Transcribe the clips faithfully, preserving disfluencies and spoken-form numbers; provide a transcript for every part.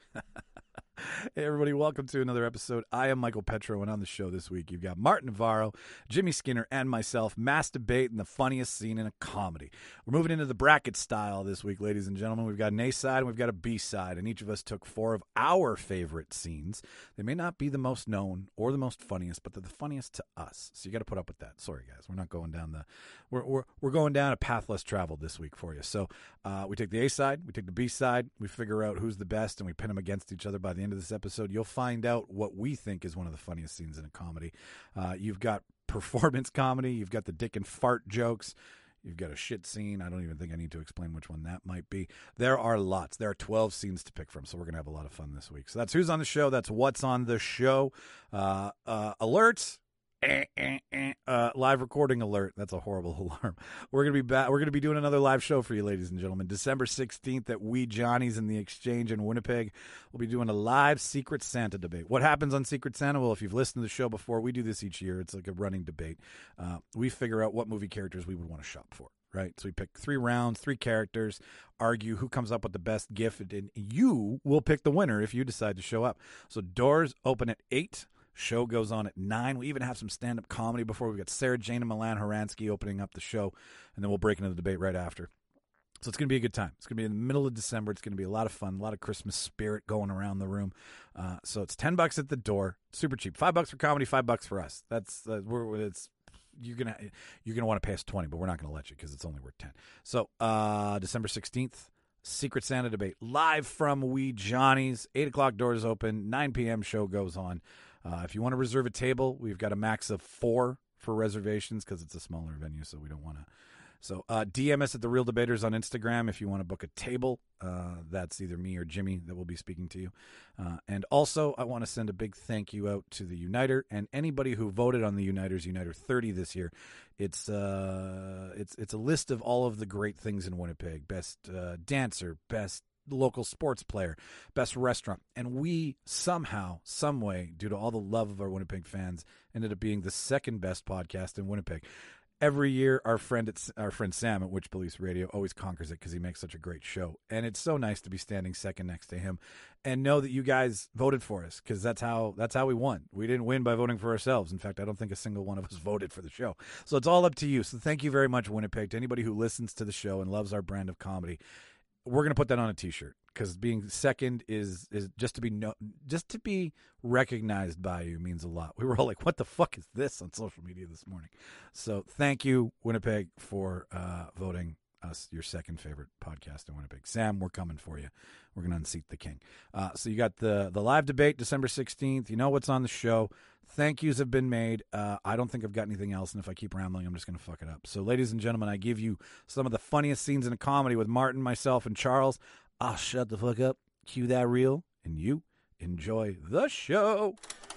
Hey, everybody, welcome to another episode. I am Michael Petro, and on the show this week, you've got Martin Navarro, Jimmy Skinner, and myself, mass debate and the funniest scene in a comedy. We're moving into the bracket style this week, ladies and gentlemen. We've got an A side and we've got a B side, and each of us took four of our favorite scenes. They may not be the most known or the most funniest, but they're the funniest to us. So you got to put up with that. Sorry, guys, we're not going down the we're we're we're going down a path less traveled this week for you. So uh, we take the A side, we take the B side, we figure out who's the best, and we pin them against each other. By the end of this episode, you'll find out what we think is one of the funniest scenes in a comedy. Uh, you've got performance comedy, you've got the dick and fart jokes, you've got a shit scene. I don't even think I need to explain which one that might be. There are lots. There are twelve scenes to pick from, so we're going to have a lot of fun this week. So that's who's on the show. That's what's on the show. Uh, uh, alerts. Eh, eh, eh. Uh, live recording alert. That's a horrible alarm. We're gonna be back. We're gonna be doing another live show for you, ladies and gentlemen. December sixteenth at Wee Johnny's in the Exchange in Winnipeg. We'll be doing a live Secret Santa debate. What happens on Secret Santa? Well, if you've listened to the show before, we do this each year. It's like a running debate. Uh, we figure out what movie characters we would want to shop for. Right, so we pick three rounds, three characters, argue who comes up with the best gift, and you will pick the winner if you decide to show up. So doors open at eight. Show goes on at nine. We even have some stand-up comedy before. We've got Sarah Jane and Milan Horansky opening up the show, and then we'll break into the debate right after. So it's going to be a good time. It's going to be in the middle of December. It's going to be a lot of fun, a lot of Christmas spirit going around the room. Uh, so it's ten bucks at the door, super cheap. Five bucks for comedy, five bucks for us. That's uh, we're it's you're gonna you're gonna want to pay us twenty, but we're not going to let you because it's only worth ten. So uh, December sixteenth. Secret Santa debate live from Wee Johnny's. eight o'clock doors open, nine p.m. show goes on. Uh, if you want to reserve a table, we've got a max of four for reservations because it's a smaller venue, so we don't want to. So uh, D M us at The Real Debaters on Instagram if you want to book a table. Uh, that's either me or Jimmy that will be speaking to you. Uh, and also, I want to send a big thank you out to the Uniter and anybody who voted on the Uniter's Uniter thirty this year. It's uh, it's it's a list of all of the great things in Winnipeg. Best uh, dancer, best local sports player, best restaurant. And we somehow, some way, due to all the love of our Winnipeg fans, ended up being the second best podcast in Winnipeg. Every year, our friend at, our friend Sam at Witch Police Radio always conquers it because he makes such a great show. And it's so nice to be standing second next to him and know that you guys voted for us because that's how that's how we won. We didn't win by voting for ourselves. In fact, I don't think a single one of us voted for the show. So it's all up to you. So thank you very much, Winnipeg, to anybody who listens to the show and loves our brand of comedy. We're going to put that on a T-shirt because being second is is just to be no, just to be recognized by you means a lot. We were all like, "What the fuck is this?" on social media this morning. So thank you, Winnipeg, for uh, voting us your second favorite podcast in Winnipeg. Sam, we're coming for you. We're going to unseat the king. Uh, so you got the the live debate December sixteenth. You know what's on the show. Thank yous have been made. Uh, I don't think I've got anything else, and if I keep rambling, I'm just going to fuck it up. So, ladies and gentlemen, I give you some of the funniest scenes in a comedy with Martin, myself, and Charles. I'll shut the fuck up, cue that reel, and you enjoy the show.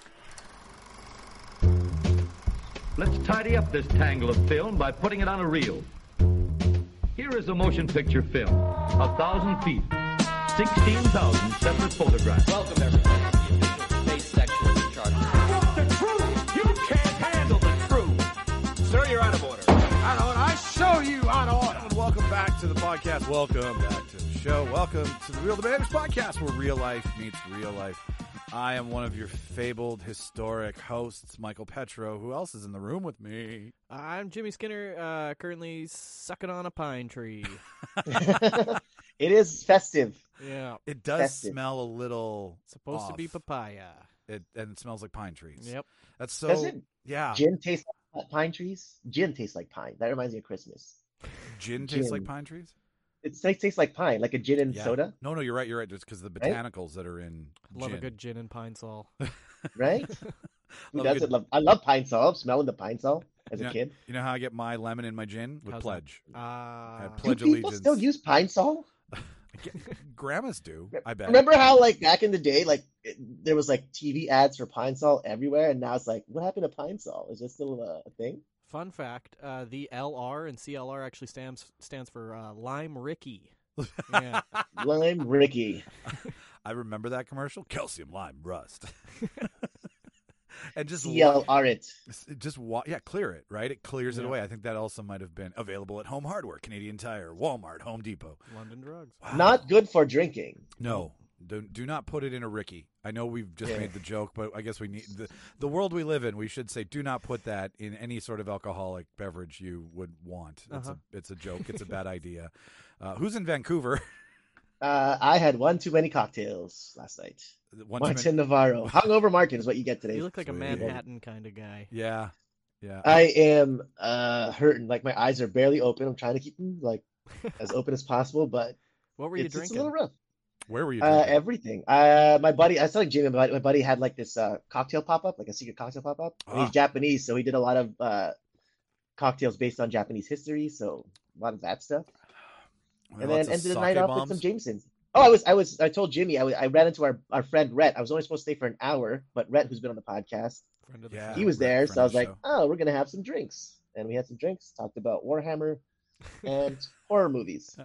Let's tidy up this tangle of film by putting it on a reel. Here is a motion picture film, a thousand feet, sixteen thousand separate photographs. Welcome, everybody, to the official space section of the Charger. What's the truth? You can't handle the truth. Sir, you're out of order. Out of order. I show you out of order. And welcome back to the podcast. Welcome back to the show. Welcome to the Real Debaters podcast, where real life meets real life. I am one of your fabled, historic hosts, Michael Petro. Who else is in the room with me? I'm Jimmy Skinner, uh, currently sucking on a pine tree. It is festive. Yeah. It does Festive. smell a little It's supposed off. to be papaya. It, and it smells like pine trees. Yep. That's so. Does it? Yeah. Gin tastes like pine trees. Gin tastes like pine. That reminds me of Christmas. Gin tastes Gin. like pine trees? It tastes, tastes like pine, like a gin and Yeah. soda, No, no, you're right. You're right. Just because the Right? botanicals that are in Love gin. a good gin and pine sol. right? Who Love a doesn't good- love? I love pine sol. Smelling the pine sol as Yeah. a kid. You know how I get my lemon in my gin? With How's that? pledge. Ah. I Do pledge people allegiance. still use pine sol? Grandmas do, I bet. Remember how, like, back in the day, like it, there was like T V ads for pine sol everywhere, and now it's like, what happened to pine sol? Is it still a, a thing? Fun fact, uh, the L R and C L R actually stands stands for uh, Lime Ricky. Yeah. Lime Ricky. I remember that commercial. Calcium, lime, rust. And just C L R it. just wa- yeah, clear it, right? It clears it Yeah. away. I think that also might have been available at Home Hardware, Canadian Tire, Walmart, Home Depot. London Drugs. Wow. Not good for drinking. No, Do, do not put it in a Ricky. I know we've just Yeah. made the joke, but I guess we need the the world we live in. We should say, do not put that in any sort of alcoholic beverage you would want. It's Uh-huh. a it's a joke. It's a bad idea. Uh, who's in Vancouver? Uh, I had one too many cocktails last night. One too Martin many- Navarro, hungover Martin is what you get today. You look like a Sweet. Manhattan kind of guy. Yeah, yeah. I am uh hurting. Like my eyes are barely open. I'm trying to keep them like as open as possible, but What were you it's, it's a drinking? little rough. Where were you? Uh, drinking? everything. Uh, my buddy, I was telling Jimmy, my, my buddy had like this uh cocktail pop up, like a secret cocktail pop up. And Ah. he's Japanese, so he did a lot of uh cocktails based on Japanese history, so a lot of that stuff. And Lots then of ended the sake night off bombs? with some Jameson. Oh, I was, I was, I told Jimmy, I, was, I ran into our, our friend Rhett. I was only supposed to stay for an hour, but Rhett, who's been on the podcast, Friend of the Yeah. show. he was Rhett, there, friend so I of was the like, show. oh, we're gonna have some drinks, and we had some drinks. Talked about Warhammer and horror movies.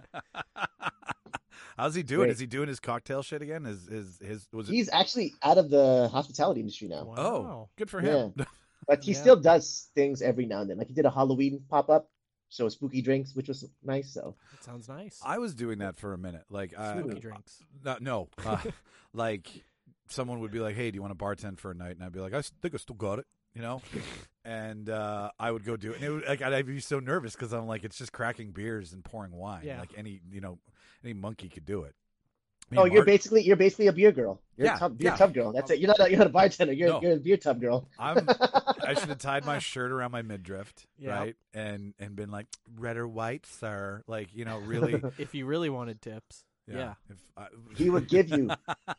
How's he doing? Great. Is he doing his cocktail shit again? His his his was it? He's actually out of the hospitality industry now, Wow. Oh, good for him. but he Yeah. still does things every now and then. Like he did a Halloween pop up, so spooky drinks, which was nice. So That sounds nice. I was doing that for a minute. Like I, Spooky drinks. No, no. Uh, like someone would be like, "Hey, do you want to bartend for a night?" And I'd be like, "I s- think I still got it," you know. And uh, I would go do it, and it would, like I'd be so nervous because I'm like, it's just cracking beers and pouring wine. Yeah. Like any, you know, any monkey could do it. Me oh, and you're Mart- basically you're basically a beer girl. You're Yeah, a tub, you're yeah. a tub girl. That's it. You're not a, you're not a bartender. You're No. you're a beer tub girl. I'm. I should have tied my shirt around my midriff, Yeah. right, and and been like, red or white, sir. Like you know, really. If you really wanted tips. Yeah. If I, He would give you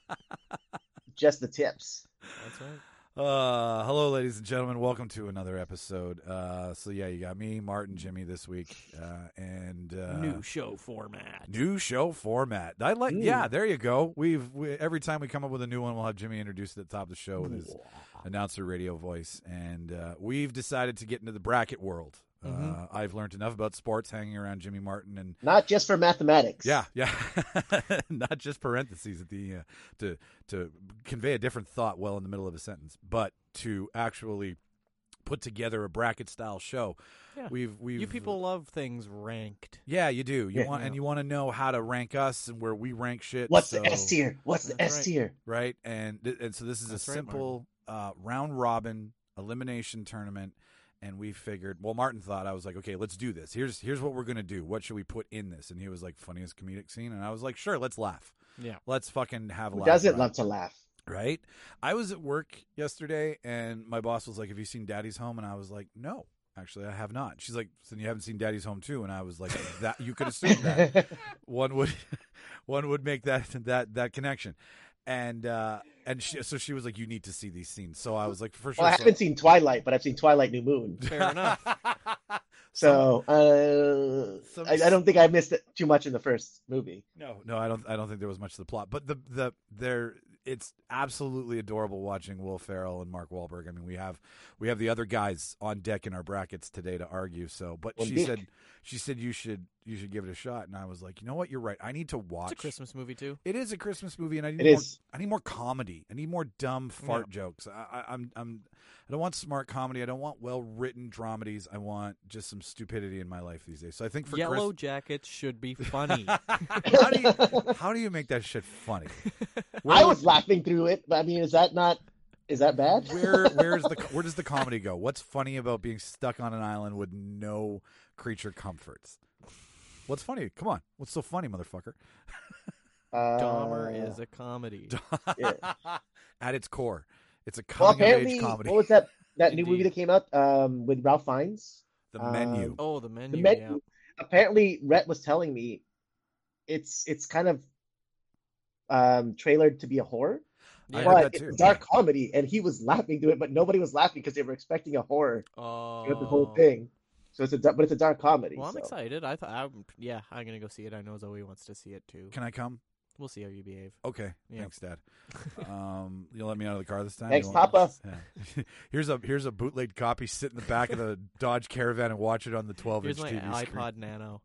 just the tips. That's right. Uh, hello, ladies and gentlemen. Welcome to another episode. Uh, so yeah, you got me, Martin, Jimmy this week, uh, and uh, New show format. new show format. I like. Mm. Yeah, there you go. We've we, every time we come up with a new one, we'll have Jimmy introduce it at the top of the show with his announcer radio voice, and uh, we've decided to get into the bracket world. Mhm. Uh, I've learned enough about sports hanging around Jimmy Martin and Not just for mathematics. yeah, yeah, not just parentheses at the uh, to to convey a different thought well in the middle of a sentence, but to actually put together a bracket style show. Yeah. We've we've You people love things ranked. yeah, you do. You Yeah. want and Yeah. you want to know how to rank us and where we rank shit. What's so, the S tier? What's the That's S right. tier? right? And th- and so this is That's a right, simple uh, round robin elimination tournament. And we figured, well, Martin thought, I was like, okay, let's do this. Here's here's what we're gonna do. What should we put in this? And he was like, funniest comedic scene, and I was like, sure, let's laugh. Yeah. Let's fucking have a Who laugh. doesn't right? love to laugh? Right? I was at work yesterday, and my boss was like, have you seen Daddy's Home? And I was like, no, actually, I have not. She's like, so you haven't seen Daddy's Home too? And I was like, that you could assume that one would one would make that that that connection. And uh, and she, so she was like, you need to see these scenes. So I was like, for sure. Well, I so- haven't seen Twilight, but I've seen Twilight New Moon. Fair enough. So uh, Some- I, I don't think I missed it too much in the first movie. No, no, I don't. I don't think there was much to the plot, but the the there. It's absolutely adorable watching Will Ferrell and Mark Wahlberg. I mean, we have we have the other guys on deck in our brackets today to argue. So, but Well, she Dick. said she said you should you should give it a shot, and I was like, you know what, you're right. I need to watch. It's a Christmas movie too. It is a Christmas movie, and I need It more. is. I need more comedy. I need more dumb fart jokes. I, I, I'm I'm I don't want smart comedy. I don't want well written dramedies. I want just some stupidity in my life these days. So I think for Yellow Chris, Jackets should be funny. how do you how do you make that shit funny? I was laughing through it, but I mean, is that not? Is that bad? Where where's the where does the comedy go? What's funny about being stuck on an island with no creature comforts? What's funny? Come on, what's so funny, motherfucker? Uh, Dahmer is a comedy. Yeah. At its core, it's a Well, coming of apparently, age comedy. what was that? That new movie Indeed. that came out um, with Ralph Fiennes. The menu. um, Oh, the menu. The menu. Apparently, Rhett was telling me it's it's kind of um, trailered to be a horror, I Yeah. heard but that it's too. a dark comedy, and he was laughing through it, but nobody was laughing because they were expecting a horror Oh. throughout the whole thing. So it's a da- but it's a dark comedy. Well, I'm so. excited. I thought, I'm, yeah, I'm gonna go see it. I know Zoe wants to see it too. Can I come? We'll see how you behave. Okay, Yeah. thanks, Dad. Um, you'll let me out of the car this time. Thanks, You won't- Papa. Yeah. here's a here's a bootleg copy. Sit in the back of the Dodge Caravan and watch it on the twelve Here's inch my T V iPod Nano.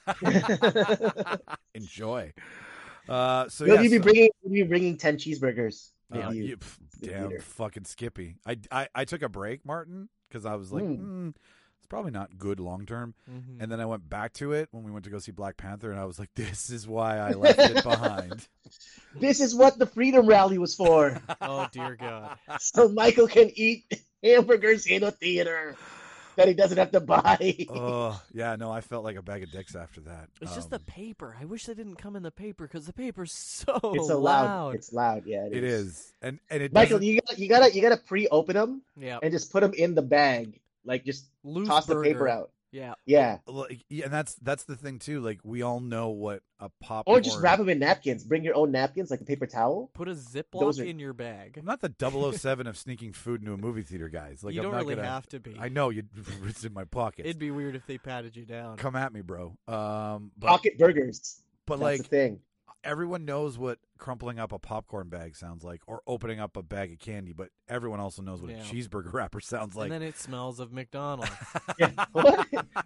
screen. Enjoy. Uh, so Will yeah, you be so- bringing? Will you be bringing ten cheeseburgers? with Uh, you? you- pff, the damn theater. fucking Skippy. I, I, I took a break, Martin, because I was like, Mm. mm, it's probably not good long term. Mhm. And then I went back to it when we went to go see Black Panther, and I was like, this is why I left it behind. This is what the Freedom Rally was for. Oh dear God. So Michael can eat hamburgers in a theater that he doesn't have to buy. Oh, yeah, no, I felt like a bag of dicks after that. It's just Um, the paper. I wish they didn't come in the paper because the paper's so It's so loud. loud. It's loud. Yeah, It is. And, and it Michael, doesn't- you got you gotta you gotta pre-open them Yeah. and just put them in the bag. Like just Loose toss the burger. paper out. Yeah. Yeah, Like, yeah, and that's that's the thing too. Like we all know what a popcorn. or just wrap them in napkins. Bring your own napkins, like a paper towel. Put a Ziploc Those are- in your bag. I'm not the double oh seven of sneaking food into a movie theater, guys. Like you I'm don't not really gonna, have to be. I know you. It's in my pockets. It'd be weird if they patted you down. Come at me, bro. Um, but, Pocket burgers. but That's like the thing. everyone knows what crumpling up a popcorn bag sounds like, or opening up a bag of candy. But everyone also knows what Yeah. a cheeseburger wrapper sounds like. and then it smells of McDonald's. Yeah. What?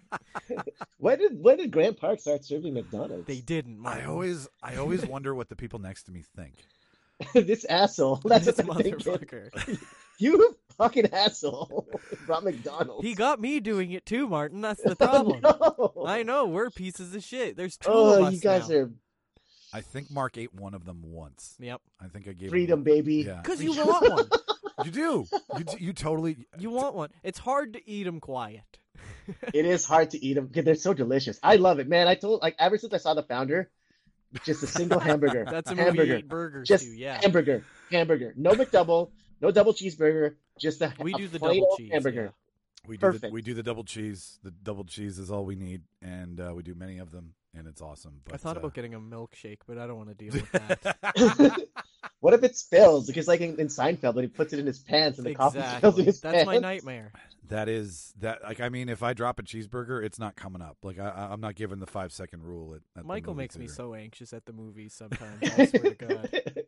when did when did Grant Park start serving McDonald's? They didn't. I Martin. always, I always wonder what the people next to me think. This asshole. That's this what they're thinking. motherfucker. You fucking asshole. Brought McDonald's. He got me doing it too, Martin. That's the problem. Oh, no. I know we're pieces of shit. There's two Oh, of us you guys now. are I think Mark ate one of them once. Yep. I think I gave freedom, him, baby. Yeah, Because you want one. you do. You d- you totally. You want one. It's hard to eat them quiet. It is hard to eat them because they're so delicious. I love it, man. I told like ever since I saw The Founder, just a single hamburger. That's a movie hamburger. you eat burgers Just too. Yeah. hamburger, hamburger. No McDouble, no double cheeseburger. Just a, We a do the plain double old cheese. hamburger. We do the, Perfect. we do the double cheese. The double cheese is all we need, and uh, we do many of them, and it's awesome. But, I thought uh, about getting a milkshake, but I don't want to deal with that. What if it spills? Because like in, in Seinfeld, when he puts it in his pants and the coffee spills in exactly. his That's pants. my nightmare. that is that. Like I mean, if I drop a cheeseburger, it's not coming up. Like I, I- I'm not giving the five second rule. At, at the Michael movie makes me theater. so anxious at the movies sometimes. I swear to God.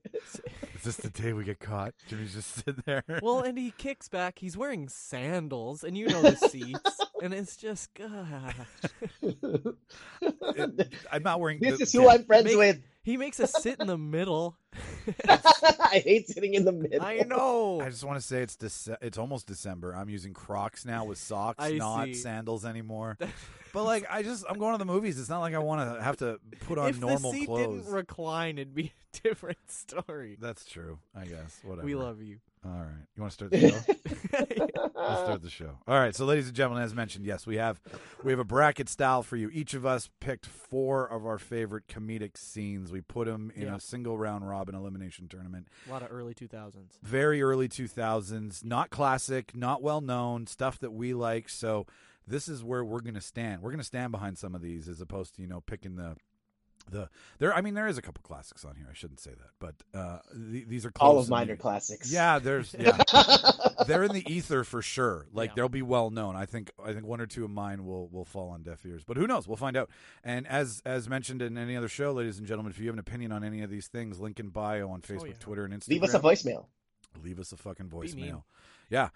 Is this the day we get caught? Jimmy's just sitting there. Well, and he kicks back. He's wearing sandals, and you know the seats, and it's just God. It- I'm not wearing. This the- is who I'm friends Make- with. He makes us sit in the middle. I hate sitting in the middle. I know. I just want to say it's Dece- it's almost December. I'm using Crocs now with socks, I not see. sandals anymore. But like, I just I'm going to the movies. It's not like I want to have to put on if normal the seat clothes. didn't recline, it'd be a different story. That's true. I guess. Whatever. We love you. All right. You want to start the show? Let's start the show. All right. So, ladies and gentlemen, as mentioned, yes, we have we have a bracket style for you. Each of us picked four of our favorite comedic scenes. We put them in Yeah. a single round robin elimination tournament. A lot of early two thousands. Very early two thousands, not classic, not well known, stuff that we like. So this is where we're going to stand. We're going to stand behind some of these as opposed to, you know, picking the the there. I mean, there is a couple classics on here. I shouldn't say that, but uh, th- these are close All of and mine maybe- are classics. Yeah, there's yeah, they're in the ether for sure. Like Yeah. they'll be well known. I think I think one or two of mine will will fall on deaf ears, but who knows? We'll find out. And as as mentioned in any other show, ladies and gentlemen, if you have an opinion on any of these things, link in bio on Facebook, yeah. Twitter, and Instagram. Leave us a voicemail. Leave us a fucking Be mean. voicemail. Yeah.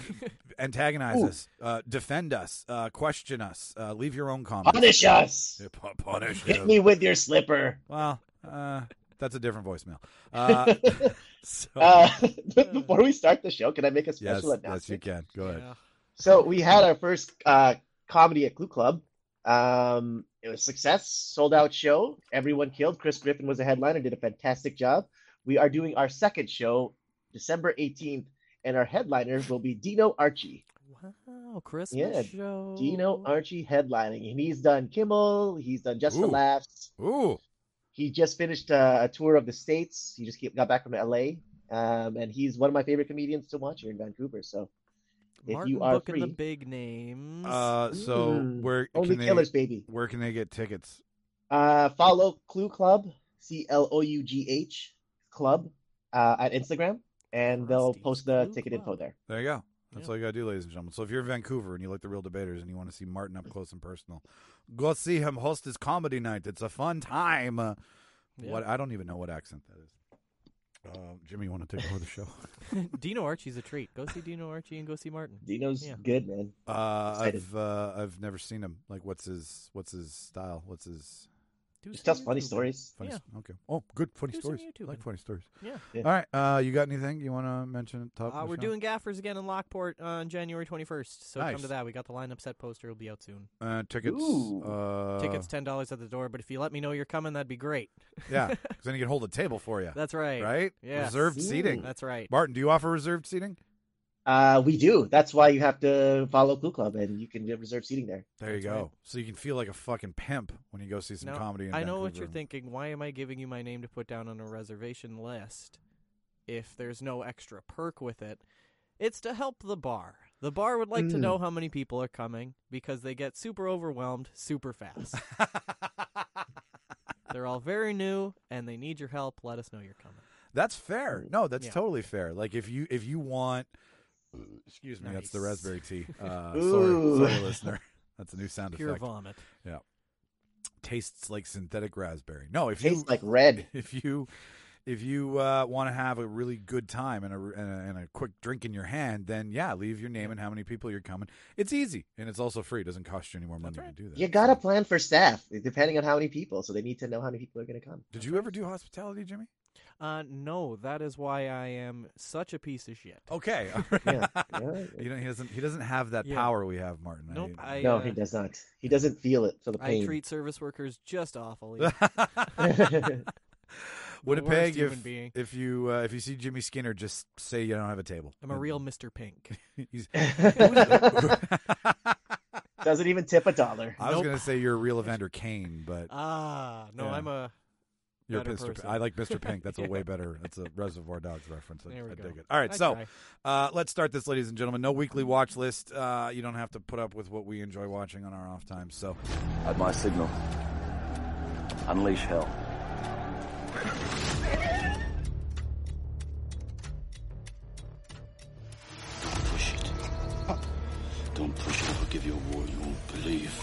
Antagonize Ooh. us. Uh, defend us. Uh, question us. Uh, leave your own comments. Punish us. Yeah, pu- punish Hit us. me with your slipper. Well, uh, that's a different voicemail. Uh, so, Uh, before we start the show, can I make a yes, special yes, announcement? you can. Go ahead. Yeah. So we had our first uh, comedy at Clue Club. Um, it was a success, sold out show. Everyone killed. Chris Griffin was a headliner, did a fantastic job. We are doing our second show, December eighteenth, and our headliner will be Dino Archie. Wow, Christmas Yeah, show. Dino Archie headlining, and he's done Kimmel. He's done Just for Ooh. Laughs. Ooh. He just finished uh, a tour of the States. He just got back from L A, um, and he's one of my favorite comedians to watch here in Vancouver. So if Martin you are booking free, the big names. Uh, so Mm, where only can they, killers, baby. where can they get tickets? Uh, follow Clue Club, C L O U G H Club, uh, at Instagram, and they'll Frosty's post the Clue ticket Club. info there. There you go. That's Yeah. all you gotta do, ladies and gentlemen. So if you're in Vancouver and you like the Real Debaters and you want to see Martin up close and personal, go see him host his comedy night. It's a fun time. Uh, Yeah. What I don't even know what accent that is. Uh, Jimmy, you want to take over the show? Dino Archie's a treat. Go see Dino Archie and go see Martin. Dino's Yeah. good, man. Uh, Excited. I've uh, I've never seen him. Like, what's his what's his style? What's his Do He some tells funny YouTubing. stories. Funny, Yeah. s- Okay. Oh, good funny Do some stories. I YouTubing. like funny stories. Yeah. Yeah. All right. Uh, you got anything you want to mention at the top? Uh, of the we're show? doing Gaffers again in Lockport on January twenty-first. So Nice. come to that. We got the lineup set poster. It'll be out soon. uh, tickets. Ooh. Uh, Tickets ten dollars at the door, but if you let me know you're coming, that'd be great. Yeah, because then you can hold a table for you. That's right. Right? Yes. Reserved Ooh. seating. That's right. Martin, do you offer reserved seating? Uh, we do. That's why you have to follow Clue Club, and you can get reserved seating there. There you That's go. right. So you can feel like a fucking pimp when you go see some Now, comedy. In I know what Vancouver. you're thinking. Why am I giving you my name to put down on a reservation list if there's no extra perk with it? It's to help the bar. The bar would like to Mm. know how many people are coming because they get super overwhelmed super fast. They're all very new and they need your help. Let us know you're coming. That's fair. No, that's Yeah. totally fair. Like if you if you want, excuse me, that's the Nice. raspberry tea. Uh, sorry, Ooh. sorry, listener. That's a new sound Pure effect. vomit. Tastes like synthetic raspberry. No, if Tastes you like red. if you if you uh, want to have a really good time and a, and a and a quick drink in your hand, then yeah, leave your name and how many people you're coming. It's easy and it's also free. It doesn't cost you any more money That's to do that. You gotta So- plan for staff, depending on how many people. So they need to know how many people are going to come. Did you ever do hospitality, Jimmy? Uh, no, that is why I am such a piece of shit. Okay. Yeah. yeah. You know, he doesn't he doesn't have that Yeah. power we have, Martin. Nope. I, No, uh, he does not. He doesn't feel it. Feel the I pain. treat service workers just awfully. Winnipeg, human if, being. if you uh, if you see Jimmy Skinner, just say you don't have a table. I'm a real Mister Pink. He's, Doesn't even tip a dollar. I was Nope. going to say you're a real Evander Kane, but Ah, no, Yeah. I'm a. you're better Mister P- person. I like Mister Pink. That's a Yeah. way better. That's a Reservoir Dogs reference. I, There we I go. dig it. All right, I so try. uh, let's start this, ladies and gentlemen. No weekly watch list. Uh, you don't have to put up with what we enjoy watching on our off time. So At my signal, unleash hell. Don't push it. Don't push it. I'll give you a war you won't believe.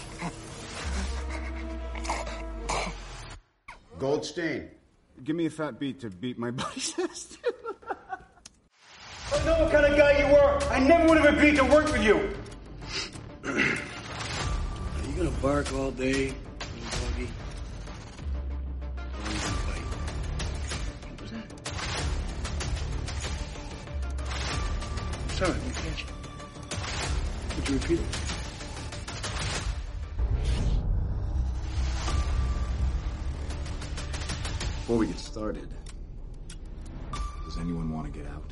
Goldstein, give me a fat beat to beat my buddy's ass. I know what kind of guy you were. I never would have agreed to work with you. Are you gonna bark all day, little doggy? Or are you gonna bite? What was that? I'm sorry, I didn't catch you. Would you repeat it? Before we get started, does anyone want to get out?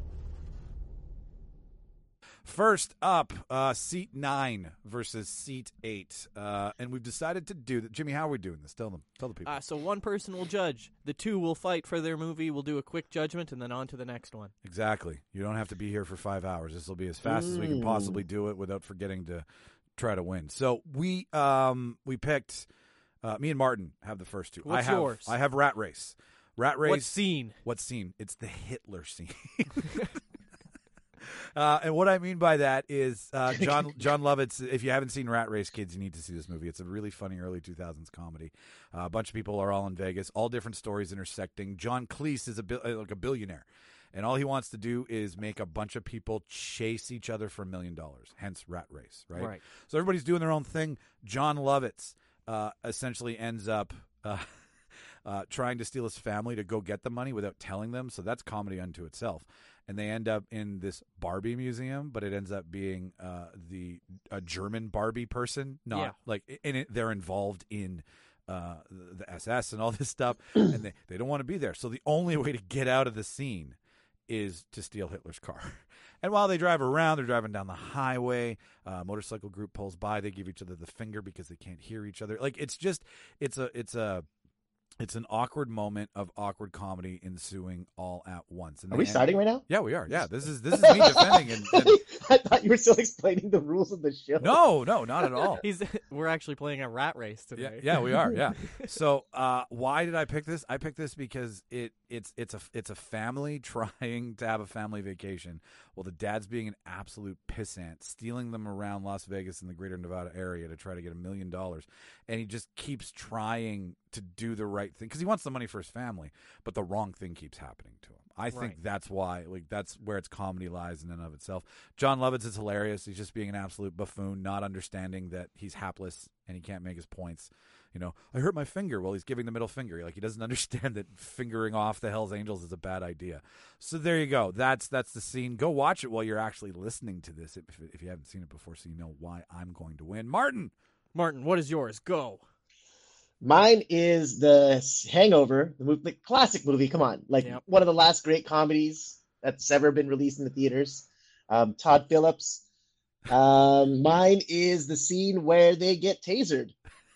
first up, uh, seat nine versus seat eight, uh, and we've decided to do that. Jimmy, how are we doing this? Tell them, tell the people. Uh, so one person will judge. The two will fight for their movie. We'll do a quick judgment and then on to the next one. Exactly. You don't have to be here for five hours. This will be as fast as we can possibly do it without forgetting to try to win. So we um we picked. Uh, me and Martin have the first two. What's I have, yours? I have Rat Race. Rat Race. What scene? What scene? It's the Hitler scene. Uh, and what I mean by that is uh, John John Lovitz. If you haven't seen Rat Race, kids, you need to see this movie. It's a really funny early two thousands comedy. Uh, a bunch of people are all in Vegas, all different stories intersecting. John Cleese is a bil- uh, like a billionaire, and all he wants to do is make a bunch of people chase each other for a million dollars. Hence, Rat Race, right? Right. So everybody's doing their own thing. John Lovitz uh, essentially ends up. Uh, Uh, trying to steal his family to go get the money without telling them. So that's comedy unto itself. And they end up in this Barbie museum, but it ends up being uh, the a German Barbie person. Not Yeah. like in it, they're involved in uh, the S S and all this stuff, and they, they don't want to be there. So the only way to get out of the scene is to steal Hitler's car. And while they drive around, they're driving down the highway. Uh, motorcycle group pulls by. They give each other the finger because they can't hear each other. Like it's just it's a it's a It's an awkward moment of awkward comedy ensuing all at once. And Are they we end- starting right now? Yeah, we are. Yeah, this is this is me defending. And, and I thought you were still explaining the rules of the show. no, no, not at all. He's. We're actually playing a rat race Yeah, today. yeah, we are. Yeah. So, uh, why did I pick this? I picked this because it it's it's a it's a family trying to have a family vacation. Well, the dad's being an absolute pissant, stealing them around Las Vegas and the Greater Nevada area to try to get a million dollars, and he just keeps trying to do the right thing because he wants the money for his family, but the wrong thing keeps happening to him. I think Right. that's why, like, that's where its comedy lies in and of itself. John Lovitz is hilarious. He's just being an absolute buffoon, not understanding that he's hapless and he can't make his points. you know, I hurt my finger while he's giving the middle finger. Like he doesn't understand that fingering off the Hells Angels is a bad idea. So there you go. That's that's the scene. Go watch it while you're actually listening to this if, if you haven't seen it before, so you know why I'm going to win. Martin. Martin, what is yours? Go. Mine is the Hangover, the, movie, the classic movie. Come on, like Yep. one of the last great comedies that's ever been released in the theaters. Um, Todd Phillips. Um, mine is the scene where they get tasered.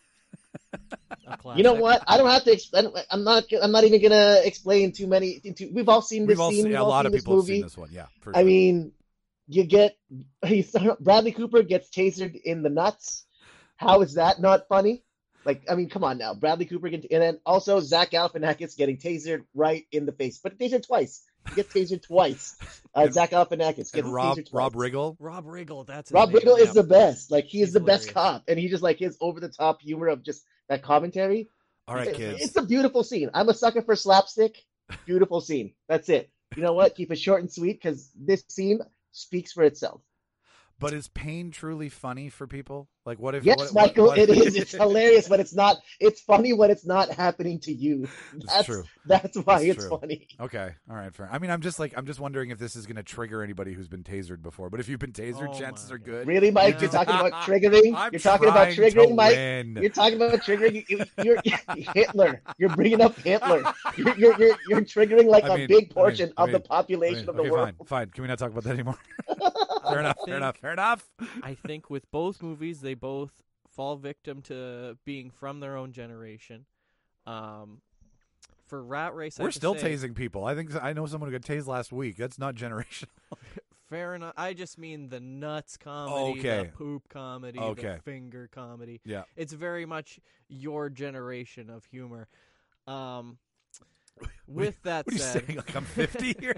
A You know classic. what? I don't have to explain. I'm not. I'm not even gonna explain too many. Too, we've all seen this We've all scene. seen, We've a all lot seen of this people have movie. seen this one. Yeah, for I sure. mean, you get he's, Bradley Cooper gets tasered in the nuts. How is that not funny? Like, I mean, come on now. Bradley Cooper gets, and then also Zach Galifianakis getting tasered right in the face, but tasered twice. He gets tasered twice. Uh, And- Zach Galifianakis gets and Rob tasered twice. Rob Riggle. Rob Riggle, that's his Rob name. Riggle is Yep. the best. Like, he is He's the best hilarious. cop, and he just like his over the top humor of just that commentary. All right, It- kids. It's a beautiful scene. I'm a sucker for slapstick. Beautiful scene. That's it. You know what? Keep it short and sweet because this scene speaks for itself. But is pain truly funny for people? Like, what if? Yes, what, Michael, what, what, it is. It's hilarious, but it's not. It's funny when it's not happening to you. That's true. That's why It's it's true. funny. Okay, all right, fair. I mean, I'm just like, I'm just wondering if this is going to trigger anybody who's been tasered before. But if you've been tasered, Oh chances my are good. Really, Mike? Yeah. You're talking about triggering. I'm You're talking about trying to triggering, Mike. win. You're talking about triggering. You, you're, you're Hitler. You're bringing up Hitler. You're you're you're, you're triggering like I a mean- big I mean- portion I of the mean- population I mean, of the okay, world. fine, fine. Can we not talk about that anymore? fair enough. Fair think- enough. Fair enough. I think with both movies, they both fall victim to being from their own generation. Um, for Rat Race, I We're have to still say, tasing people. I think I know someone who got tased last week. That's not generational. Fair enough. I just mean the nuts comedy, Okay. the poop comedy, Okay. the finger comedy. Yeah. It's very much your generation of humor. Um, with that What are you said, saying? Like I'm fifty here?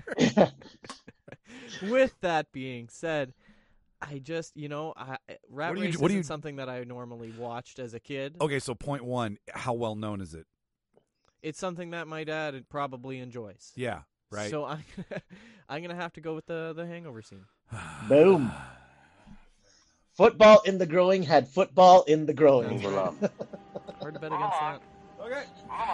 with that being said, I just, you know, I, Rat What do you- Race what do isn't you- something that I normally watched as a kid. Okay, so point one. How well known is it? It's something that my dad probably enjoys. Yeah. Right. So I'm, I'm gonna have to go with the the Hangover scene. Boom. Football in the growing had football in the growing. Move along. Hard to bet against that. Okay.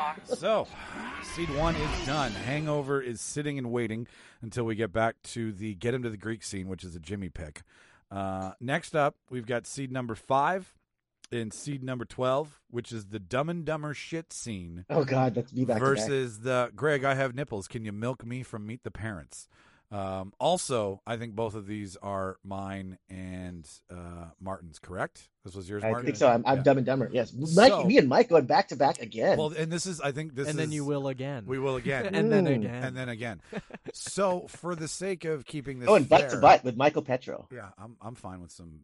So, seed one is done. Hangover is sitting and waiting until we get back to the Get Him to the Greek scene, which is a Jimmy pick. Uh, next up, we've got seed number five and seed number twelve, which is the Dumb and Dumber shit scene Oh God, that's me back to back. versus the Greg, I have nipples. Can you milk me from Meet the Parents? Um, also, I think both of these are mine and uh, Martin's, correct? This was yours, I Martin? think so. I'm, I'm Yeah. Dumb and Dumber. Yes, Mike, So- me and Mike going back to back again. Well, and this is, I think this and is. then you will again. We will again. and then Mm. again. and then again. So, for the sake of keeping this Going butt to fair- butt with Michael Petro. Yeah, I'm I'm fine with some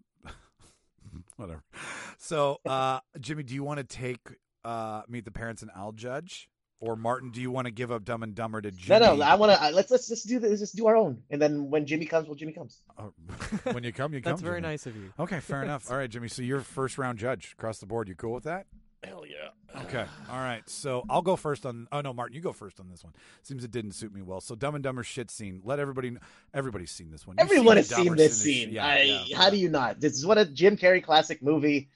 whatever. So, uh, Jimmy, do you want to take uh, Meet the Parents and I'll judge, or Martin? Do you want to give up Dumb and Dumber to Jimmy? No, no, I want to. Let's let's just do this. Just do our own, and then when Jimmy comes, well, Jimmy comes. Oh, when you come, you come. That's very Jimmy. nice of you. Okay, fair enough. All right, Jimmy. So you're first round judge across the board. You cool with that? Hell yeah. Okay. All right. So I'll go first on. Oh no, Martin, you go first on this one. Seems it didn't suit me well. So Dumb and Dumber shit scene. Let everybody. kn- Everybody's seen this one. You've Everyone has Dumb seen or this sh- scene. Yeah, I, yeah, how yeah. do you not? This is what a Jim Carrey classic movie.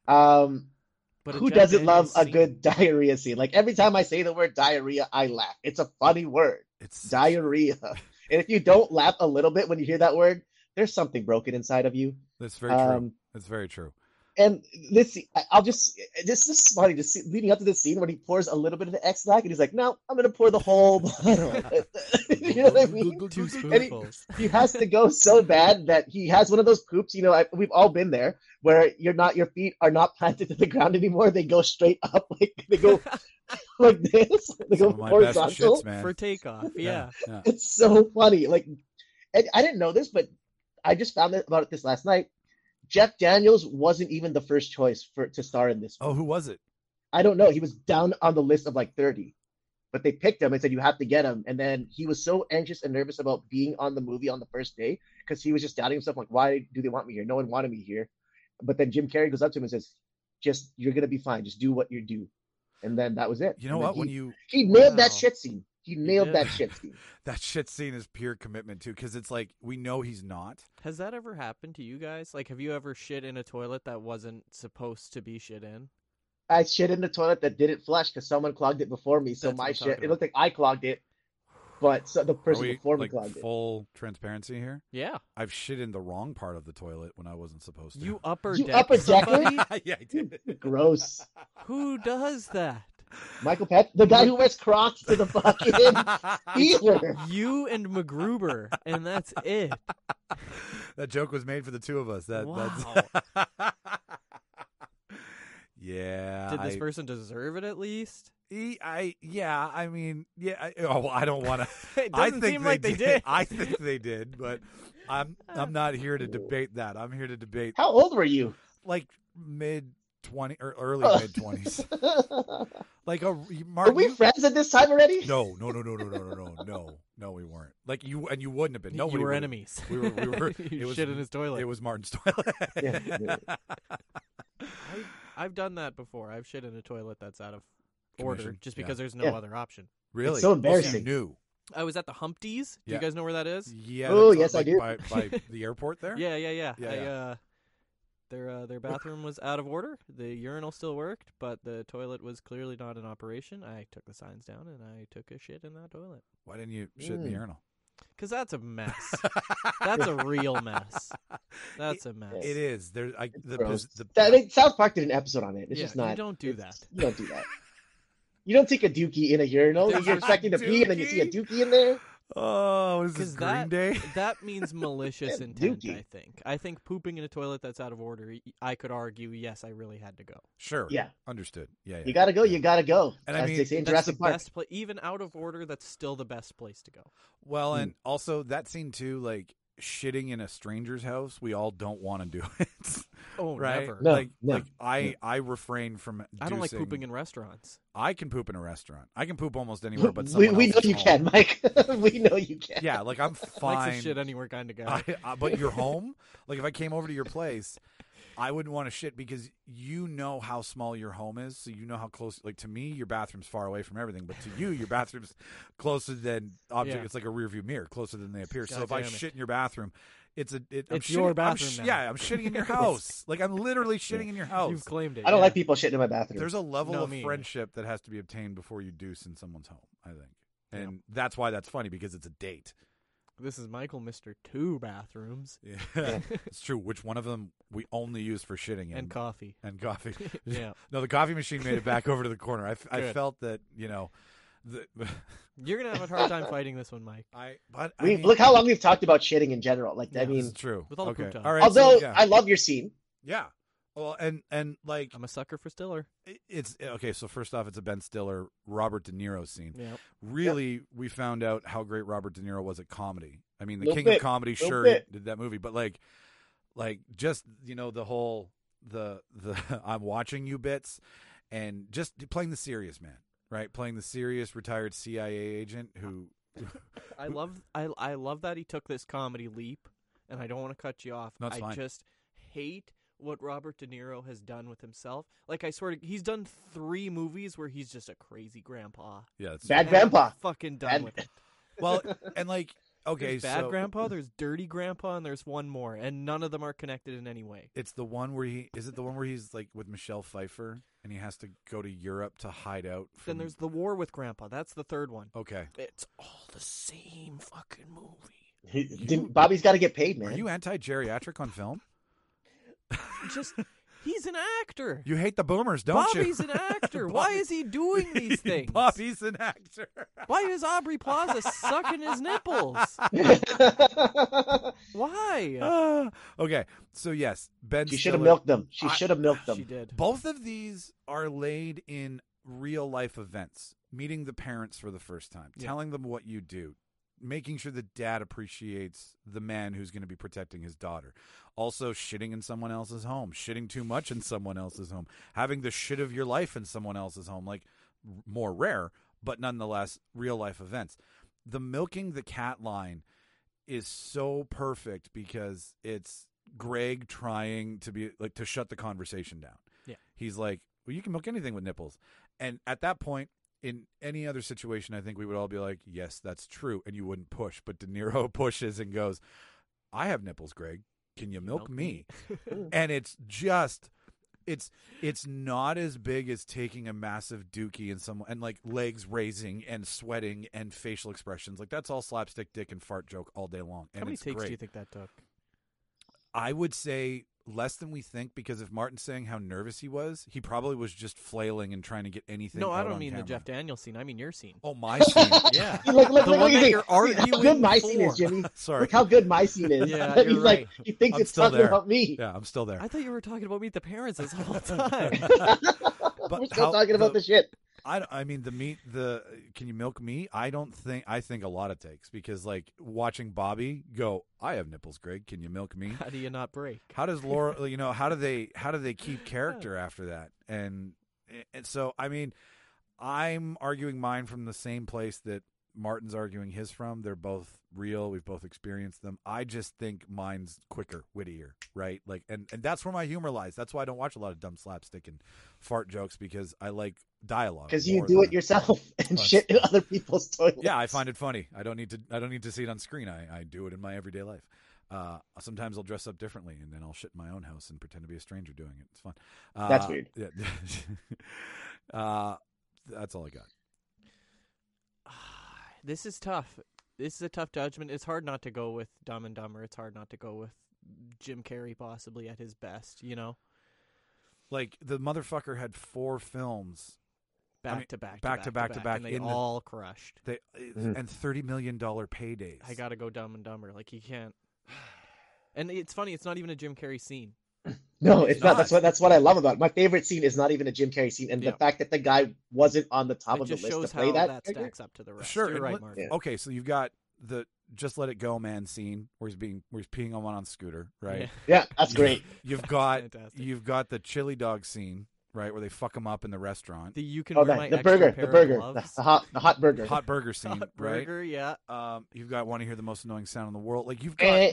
Um, But a who Jack doesn't love Daniels a scene. good diarrhea scene? Like every time I say the word diarrhea, I laugh. It's a funny word, It's diarrhea. And if you don't laugh a little bit when you hear that word, there's something broken inside of you. That's very true. Um, That's very true. And this, I'll just, this is funny. Just see- leading up to this scene when he pours a little bit of the X-Lac, and he's like, "No, I'm gonna pour the whole bottle." You know what I mean? Two And he, spoonfuls. he has to go so bad that he has one of those poops. You know, I, we've all been there, where you're not, your feet are not planted to the ground anymore. They go straight up, like they go like this. They Some go of my best horizontal. shits, man. For takeoff, yeah. yeah. It's so funny. Like, and I didn't know this, but I just found out about it this last night. Jeff Daniels wasn't even the first choice for to star in this. Oh, who was it? I don't know. He was down on the list of like thirty, but they picked him and said you have to get him. And then he was so anxious and nervous about being on the movie on the first day because he was just doubting himself, like, why do they want me here? No one wanted me here. But then Jim Carrey goes up to him and says, "Just you're gonna be fine. Just do what you do." And then that was it. You know And then what? He, When you he nailed that Wow. shit scene. He nailed did. that shit scene. that shit scene is pure commitment too, because it's like we know he's not. Has that ever happened to you guys? Like, have you ever shit in a toilet that wasn't supposed to be shit in? I shit in the toilet that didn't flush because someone clogged it before me. So That's what my I'm shit, talking it looked like I clogged it, but so the Are person we before me like clogged it. full transparency here? Yeah. I've shit in the wrong part of the toilet when I wasn't supposed to. You upper You deck upper decker? somebody? yeah, I did. Gross. Who does that? Michael Pett, the guy who wears Crocs to the fucking theater. You and MacGruber, and that's it. That joke was made for the two of us. That Wow. that's yeah. Did this I, person deserve it at least? E- I yeah. I mean yeah. I, oh, well, I don't want to. It I doesn't think seem like they did. did. I think they did, but I'm I'm not here to debate that. I'm here to debate How old were you? like mid twenty or early Oh. mid twenties. Like a Were Mark. we friends at this time already? No, no, no, no, no, no, no, no, no, no. We weren't. Like you, and you wouldn't have been. Nobody you were would- enemies. We were. We were. You it was, shit in his toilet. It was Martin's toilet. Yeah, yeah. I, I've done that before. I've shit in a toilet that's out of order Commission? just Yeah. because there's no Yeah. other option. Really? so Oh, you embarrassing. knew. I was at the Humpties. Do Yeah. you guys know where that is? Yeah. Oh, that's, yes, I like, do. By, by the airport there. Yeah, yeah, yeah. Yeah, I, yeah. Uh, their uh, their bathroom was out of order. The urinal still worked, but the toilet was clearly not in operation. I took the signs down and I took a shit in that toilet. Why didn't you shit in the Mm. urinal? Cause that's a mess. That's a real mess. That's a mess. It is. There. I. The, Gross. the, That, I think South Park did an episode on it. It's Yeah, just not. you don't do it's- that. You don't do that. You don't take a dookie in a urinal. There's You're a expecting to pee, and then you see a dookie in there. Oh, is this Because Green that Day? that means malicious Yeah, intent. dookie. I think. I think pooping in a toilet that's out of order. y- I could argue, yes, I really had to go. Sure. Yeah. Understood. Yeah. yeah. You gotta go. You gotta go. And I As mean, they say in That's Jurassic the Park. best place. Even out of order, that's still the best place to go. Well, Hmm. and also that scene too, like shitting in a stranger's house. We all don't want to do it. Oh, right? never. No, like, no, like I, I refrain from. I don't like deucing- pooping in restaurants. I can poop in a restaurant. I can poop almost anywhere, but we someone we know else's you home. can, Mike. we know you can. Yeah, like I'm Likes fine. a shit anywhere kind of guy. I, I, but your home, like if I came over to your place, I wouldn't want to shit because you know how small your home is, so you know how close. Like to me, your bathroom's far away from everything, but to you, your bathroom's closer than object. Yeah. It's like a rear view mirror, closer than they appear. So God if I damn it. shit in your bathroom, it's a it, I'm It's your shitting- I'm bathroom sh- now. Yeah, I'm shitting in your house. Like I'm literally shitting in your house. You've claimed it. I don't yeah. like people shitting in my bathroom. There's a level No, of me either. friendship that has to be obtained before you deuce in someone's home. I think, and that's why that's funny because it's a date. This is Michael, Mister Two Bathrooms Yeah, it's true. Which one of them we only use for shitting in and coffee. and coffee? Yeah. No, the coffee machine made it back over to the corner. I, f- I Good. felt that you know, the, You're gonna have a hard time fighting this one, Mike. I but I we mean, look how long we've talked about shitting in general. Like I Yeah. this mean, is true. With all the okay, poop talk. all right. although so, yeah, I love your scene. yeah. Well, and and like I'm a sucker for Stiller. it- it's okay. So first off, it's a Ben Stiller, Robert De Niro scene. Yeah. Really, we found out how great Robert De Niro was at comedy. I mean, the Little king bit. of comedy, Little sure, bit. he did that movie, but like, like just you know the whole the the I'm watching you bits, and just playing the serious man, right? Playing the serious retired C I A agent who. I love I I love that he took this comedy leap, and I don't want to cut you off. No, it's I fine. just hate what Robert De Niro has done with himself. Like I swear, to, he's done three movies where he's just a crazy grandpa. Yeah, that's Bad And grandpa. I'm fucking done Bad- with it. well, and like okay, There's bad so grandpa, there's dirty grandpa, and there's one more, and none of them are connected in any way. it's the one where he is it the one where he's like with Michelle Pfeiffer and he has to go to Europe to hide out. From, Then there's the war with grandpa. That's the third one. okay. It's all the same fucking movie. He- didn't- Bobby's got to get paid, man. Are you anti-geriatric on film? Just he's an actor. You hate the boomers, don't Bobby's you? an actor. Why is he doing these things? Bobby's an actor. Why is Aubrey Plaza sucking his nipples? Why? Ah, okay, so yes, Ben. she should have Stiller- milked them. She I- should have milked them. She did. Both of these are laid in real life events. Meeting the parents for the first time, Yeah. telling them what you do, making sure the dad appreciates the man who's going to be protecting his daughter. Also, shitting in someone else's home, shitting too much in someone else's home, having the shit of your life in someone else's home, like r- more rare, but nonetheless real life events. The milking the cat line is so perfect because it's Greg trying to be like to shut the conversation down. Yeah. He's like, well, you can milk anything with nipples. And at that point, in any other situation, I think we would all be like, yes, that's true. And you wouldn't push. But De Niro pushes and goes, I have nipples, Greg. Can you milk, milk me? me? And it's just it's it's not as big as taking a massive dookie and some and like legs raising and sweating and facial expressions. Like that's all slapstick, dick, and fart joke all day long. And How many it's takes great. do you think that took? I would say less than we think, because if Martin's saying how nervous he was, he probably was just flailing and trying to get anything. No, I out don't on mean camera. the Jeff Daniels scene. I mean your scene. Oh, my scene. Yeah, Look, look, the look, one look, that look, you're look how arguing good my for. scene is, Jimmy. Sorry. Look how good my scene is. Yeah, He's you're like, right. he thinks I'm it's still talking there. about me. Yeah, I'm still there. I thought you were talking about Meet the Parents this whole time. But We're still how- talking about the- the shit. I, don't- I mean the meat the can you milk me? I don't think I think a lot of takes, because like watching Bobby go, I have nipples, Greg. Can you milk me? How do you not break? How does Laura? You know, how do they how do they keep character after that? And and so I mean, I'm arguing mine from the same place that Martin's arguing his from. They're both real. We've both experienced them. I just think mine's quicker, wittier, right? Like, and, and that's where my humor lies. That's why I don't watch a lot of dumb slapstick and fart jokes, because I like dialogue. Because you more do than it yourself and Uh, shit in other people's toilets. Yeah, I find it funny. I don't need to. I don't need to see it on screen. I, I do it in my everyday life. Uh, sometimes I'll dress up differently, and then I'll shit in my own house and pretend to be a stranger doing it. It's fun. Uh, That's weird. Yeah. uh, that's all I got. This is tough. This is a tough judgment. It's hard not to go with Dumb and Dumber. It's hard not to go with Jim Carrey possibly at his best, you know? Like, the motherfucker had four films. Back I mean, to back, back to back to back, and they in the- all crushed. They Mhm. and thirty million dollar paydays. I gotta go Dumb and Dumber. Like, you can't. And it's funny. It's not even a Jim Carrey scene. No, It's it's not. not. That's what that's what I love about it. My favorite scene is not even a Jim Carrey scene, and Yeah. the fact that the guy wasn't on the top It of the just list shows to play how that. that character. stacks up to the rest. Sure. You're and right, let- Martin. Yeah. Okay, so you've got the Just Let It Go Man scene where he's being where he's peeing on one on scooter, right? Yeah. Yeah, that's You've- great. You've got Fantastic. you've got the chili dog scene, right, where they fuck him up in the restaurant. The you can Oh, wear the, my the extra burger, pair the burger, of the, gloves. the hot, the hot burger. Hot burger scene, Hot right? burger, yeah. Um, you've got Want to Hear the Most Annoying Sound in the World. Like you've got Eh.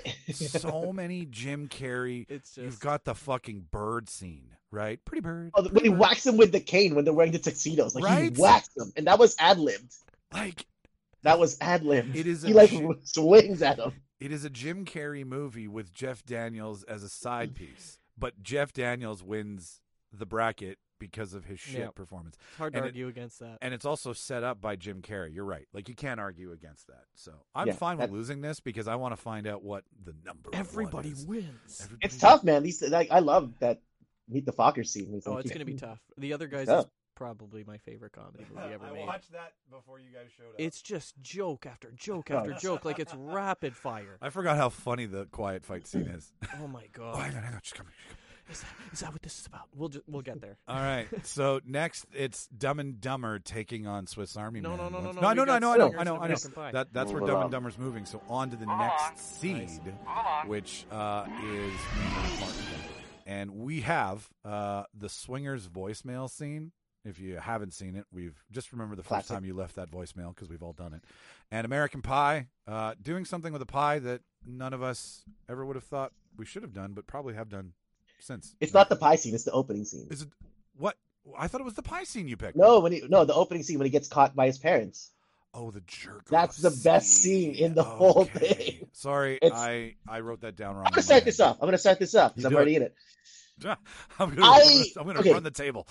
so many Jim Carrey. It's You've just got the fucking bird scene, right? Pretty bird. Oh, when pretty he bird. whacks him with the cane when they're wearing the tuxedos, like Right? he whacks them, and that was ad libbed. Like That was ad libbed. It is a He like shit- swings at him. it is a Jim Carrey movie with Jeff Daniels as a side piece, but Jeff Daniels wins the bracket because of his shit Yeah. performance. it's hard to and it- argue against that. And it's also set up by Jim Carrey. You're right. Like you can't argue against that. So I'm Yeah, fine that- with losing this because I want to find out what the number. Everybody one is. wins. Everybody It's tough, man. These like I love that Meet the Fockers scene. It's Oh, like- it's gonna be tough. The Other Guys tough. is probably my favorite comedy movie ever I made. watched that before you guys showed up. It's just joke after joke Oh, after it's- joke, like it's rapid fire. I forgot how funny the quiet fight scene is. Oh my Oh, hang god! on, hang on. Just come here. Is that, is that what this is about? We'll just we'll get there. All right. So next, it's Dumb and Dumber taking on Swiss Army No, Man. no, no, no, Once- no, no, we no, no, got I know, I know, Swingers I know, and I know. American Pie. That that's where Move Dumb on. and Dumber's moving. So on to the next seed, which uh, is Martin. And we have uh, the Swingers voicemail scene. If you haven't seen it, we've just remember the first Classic. time you left that voicemail because we've all done it. And American Pie, uh, doing something with a pie that none of us ever would have thought we should have done, but probably have done since. It's not the pie scene; it's the opening scene. Is it what? I thought it was the pie scene you picked. No, when he no the opening scene when he gets caught by his parents. Oh, the jerk. That's the best scene in the whole thing. Sorry, It's- I, I wrote that down wrong. I'm gonna start this off. I'm gonna start this off because You I'm do already it. in it. I'm gonna, I- I'm gonna, I'm gonna okay. run the table.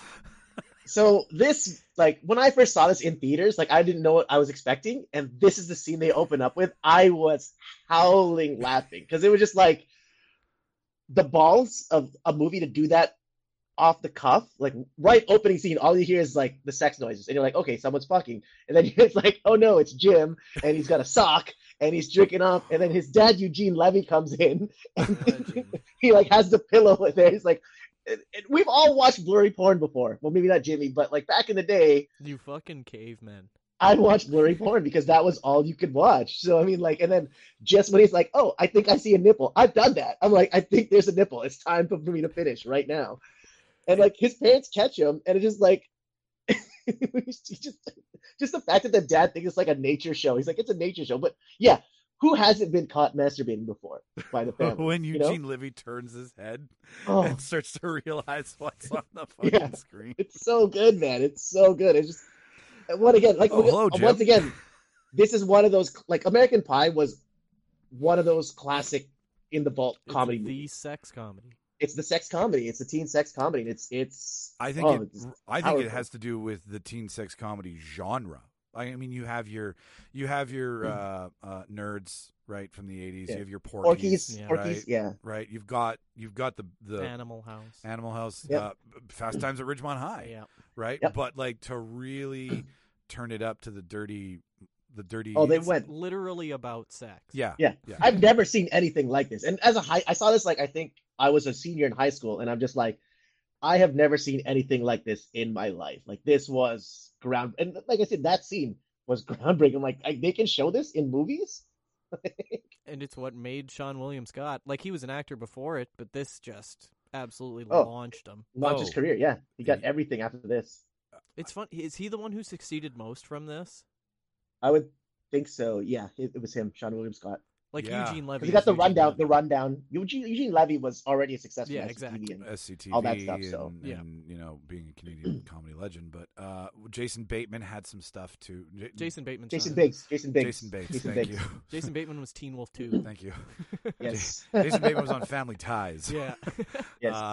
So this, like, when I first saw this in theaters, like, I didn't know what I was expecting, and this is the scene they open up with. I was howling laughing because it was just like the balls of a movie to do that off the cuff, like right opening scene. All you hear is like the sex noises, and you're like, okay, someone's fucking, and then it's like, oh no, it's Jim, and he's got a sock, and he's drinking up, and then his dad Eugene Levy comes in, and Legend. he like has the pillow in there. He's like. it- it- We've all watched blurry porn before. Well, maybe not Jimmy, but like back in the day, You fucking caveman. I watched blurry porn because that was all you could watch. So I mean, like, and then just when he's like, "Oh, I think I see a nipple," I've done that. I'm like, "I think there's a nipple. It's time for me to finish right now." And like his parents catch him, and it's just like, he's just just the fact that the dad thinks it's like a nature show. He's like, "It's a nature show," but yeah, who hasn't been caught masturbating before by the family? When you know? Eugene Levy turns his head Oh. and starts to realize what's on the fucking Yeah. screen. It's so good, man. It's so good. It's just what again, like Oh, hello, Jim. once again, this is one of those like American Pie was one of those classic in the vault It's comedy the movies. sex comedy. it's the sex comedy. It's the teen sex comedy. It's it's. I think oh, it. it's I think powerful. it has to do with the teen sex comedy genre. I mean, you have your you have your uh, uh, nerds right from the eighties. Yeah. You have your Porkies, Porky's, Yeah. Porky's, right? yeah. Right. You've got you've got the the Animal House. Animal House, Yep. uh, Fast Times at Ridgemont High, Yeah. right? Yep. But like to really turn it up to the dirty, the dirty. Oh, they It's went. literally about sex. Yeah, Yeah. yeah. I've never seen anything like this. And as a high, I saw this like I think I was a senior in high school, and I'm just like, I have never seen anything like this in my life. Like this was ground, and like I said, that scene was groundbreaking. Like I, they can show this in movies. And it's what made Sean William Scott. Like, he was an actor before it, but this just absolutely Oh. launched him. Launched his Oh. career. Yeah, he got Yeah. everything after this. It's fun. Is he the one who succeeded most from this? I would think so. Yeah, it, it was him, Sean William Scott. Like Yeah. Eugene Levy. Because he got is the Eugene rundown. Levy. The rundown. Eugene, Eugene Levy was already a successful Yeah, S C T V exactly. and- S C T V all that stuff, and, so- Yeah. and you know being a Canadian comedy legend. But uh, Jason Bateman had some stuff too. J- Jason Bateman. Jason Biggs. Jason Biggs. Jason Bates. Jason Thank Biggs. you. Jason Bateman was Teen Wolf two. Thank you. Yes. Jason Bateman was on Family Ties. Yeah. Yes. Uh,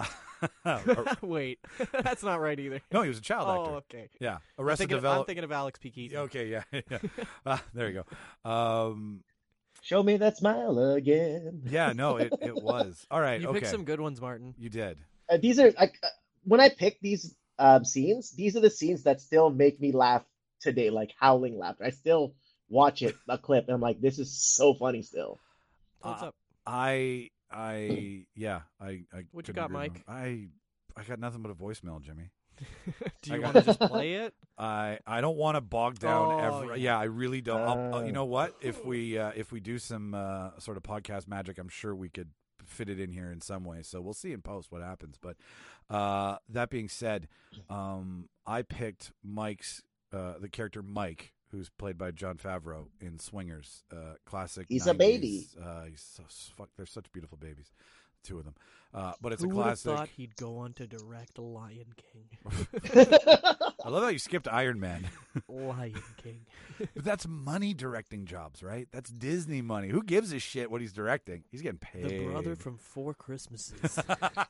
or- Wait, that's not right either. no, he was a child Oh, actor. okay. Yeah, I'm Arrested thinking, I'm Development. thinking of Alex P. Keaton. Okay, yeah, yeah. Uh, there you go. Um, Show me that smile again. yeah, no, it, it was all right. You okay, picked some good ones, Martin. you did. Uh, these are like uh, when I pick these um, scenes. These are the scenes that still make me laugh today, like howling laughter. I still watch it a clip, and I'm like, this is so funny still. What's Uh, up? I, I, yeah, I, I. What you couldn't got, agree Mike? more. I, I got nothing but a voicemail, Jimmy. Do I you got- want to just play it? I I don't want to bog down Oh, every. yeah. Yeah, I really don't. I'll, uh, Oh. you know what? If we uh, if we do some uh, sort of podcast magic, I'm sure we could fit it in here in some way. So we'll see in post what happens. But uh, that being said, um, I picked Mike's uh, the character Mike, who's played by John Favreau in Swingers, uh, classic. He's a baby. nineties, Uh, he's so fuck. They're such beautiful babies, the two of them. Uh, but it's Who a would have classic. thought he'd go on to direct Lion King? I love how you skipped Iron Man. Lion King. But that's money directing jobs, right? That's Disney money. Who gives a shit what he's directing? He's getting paid. The brother from Four Christmases.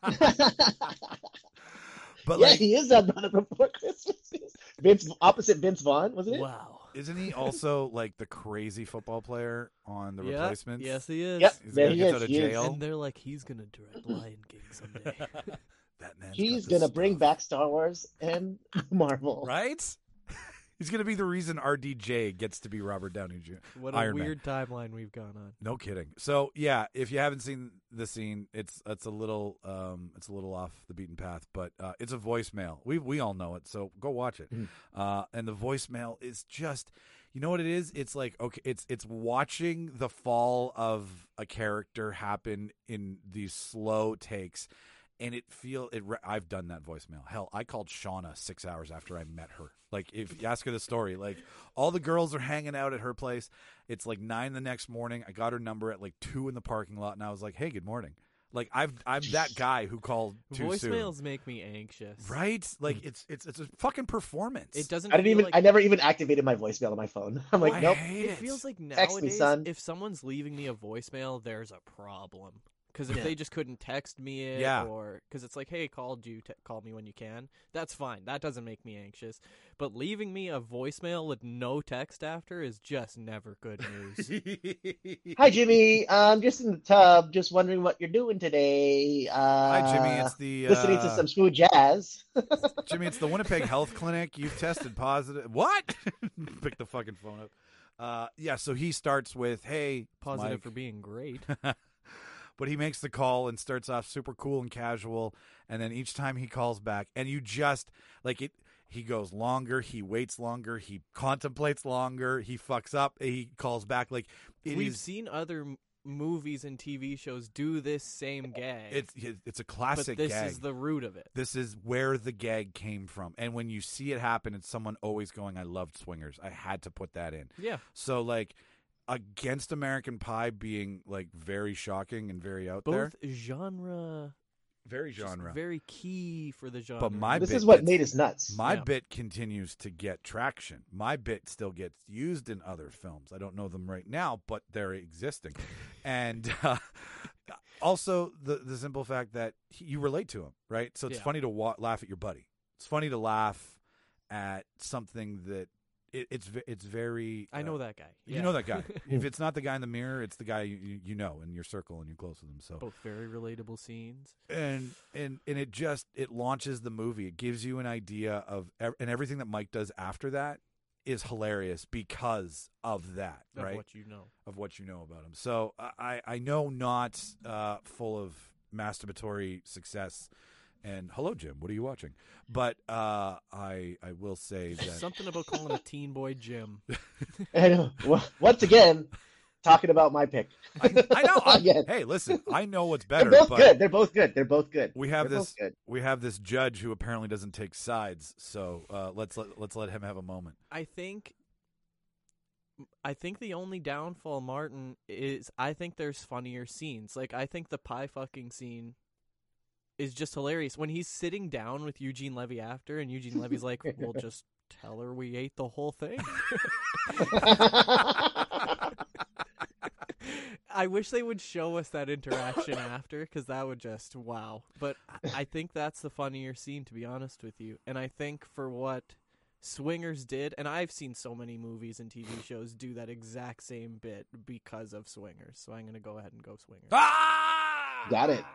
But yeah, like, he is that brother from Four Christmases. Vince, opposite Vince Vaughn, wasn't it? Wow. isn't he also like the crazy football player on the Yeah, replacements? yes, he is. Yep, He's there gonna he get is. out of He is. jail. And they're like, he's gonna direct Lion King someday. That man's He's got the gonna bring stuff. back Star Wars and Marvel. right. He's gonna be the reason R D J gets to be Robert Downey Junior What a Iron Man. weird timeline we've gone on. No kidding. So yeah, if you haven't seen the scene, it's it's a little um it's a little off the beaten path, but uh, it's a voicemail. We we all know it, so go watch it. Mhm. Uh, and the voicemail is just, you know what it is? It's like okay, it's it's watching the fall of a character happen in these slow takes, and it feel it. re- I've done that voicemail. Hell, I called Shauna six hours after I met her. Like, if you ask her the story, like all the girls are hanging out at her place. It's like nine the next morning. I got her number at like two in the parking lot, and I was like, "Hey, good morning." Like I've I'm that guy who called too Voicemails soon. make me anxious. Right? Like it's it's it's a fucking performance. It doesn't. I didn't feel even. Like, I never even activated my voicemail on my phone. I'm like, I nope. hate It it. feels like Text me, nowadays, son. if someone's leaving me a voicemail, there's a problem. Because if Yeah. they just couldn't text me it, Yeah. or because it's like, hey, called you, te- call me when you can. That's fine. That doesn't make me anxious. But leaving me a voicemail with no text after is just never good news. Hi, Jimmy. I'm just in the tub, just wondering what you're doing today. Uh, Hi, Jimmy. It's the listening uh, to some smooth jazz. Jimmy, it's the Winnipeg Health Clinic. You've tested positive. What? Pick the fucking phone up. Uh, yeah, so he starts with, hey, it's Positive Mike. for being great. But he makes the call and starts off super cool and casual. And then each time he calls back, and you just, like, it. He goes longer. He waits longer. He contemplates longer. He fucks up. He calls back. Like, it We've is- seen other m- movies and T V shows do this same gag. It's it's a but classic this gag. is the root of it. This is where the gag came from. And when you see it happen, it's someone always going, I loved Swingers. I had to put that in. Yeah. So, like, against American Pie being, like, very shocking and very out there. Both genre, Very just genre. very key for the genre. But my This bit is what gets- made us nuts. My Yeah. bit continues to get traction. My bit still gets used in other films. I don't know them right now, but they're existing. And uh, also the the simple fact that he, you relate to him, right? So it's Yeah. funny to wa- laugh at your buddy. It's funny to laugh at something that it, it's ve- it's very. I uh, know that guy. You Yeah. know that guy. If it's not the guy in the mirror, it's the guy you, you, you know in your circle and you're close with him. So Both very relatable scenes. and and and it just it launches the movie. It gives you an idea of ev- and everything that Mike does after that is hilarious because of that, Of right? what you know. Of what you know about him. So I I know not uh, full of masturbatory success. And hello, Jim. What are you watching? But uh, I I will say that Something about calling a teen boy Jim. And well, once again, talking about my pick. I, I know. I- Again. hey, listen. I know what's They're better. both but good. They're both good. They're both good. We have They're this. both good. We have this judge who apparently doesn't take sides. So uh, let's let, let's let him have a moment. I think I think the only downfall, Martin, is I think there's funnier scenes. Like I think the pie fucking scene is just hilarious when he's sitting down with Eugene Levy after, and Eugene Levy's like, "We'll just tell her we ate the whole thing." I wish they would show us that interaction after, because that would just wow. But I think that's the funnier scene, to be honest with you. And I think for what Swingers did, and I've seen so many movies and T V shows do that exact same bit because of Swingers. So I'm going to go ahead and go Swingers. Ah! Got it.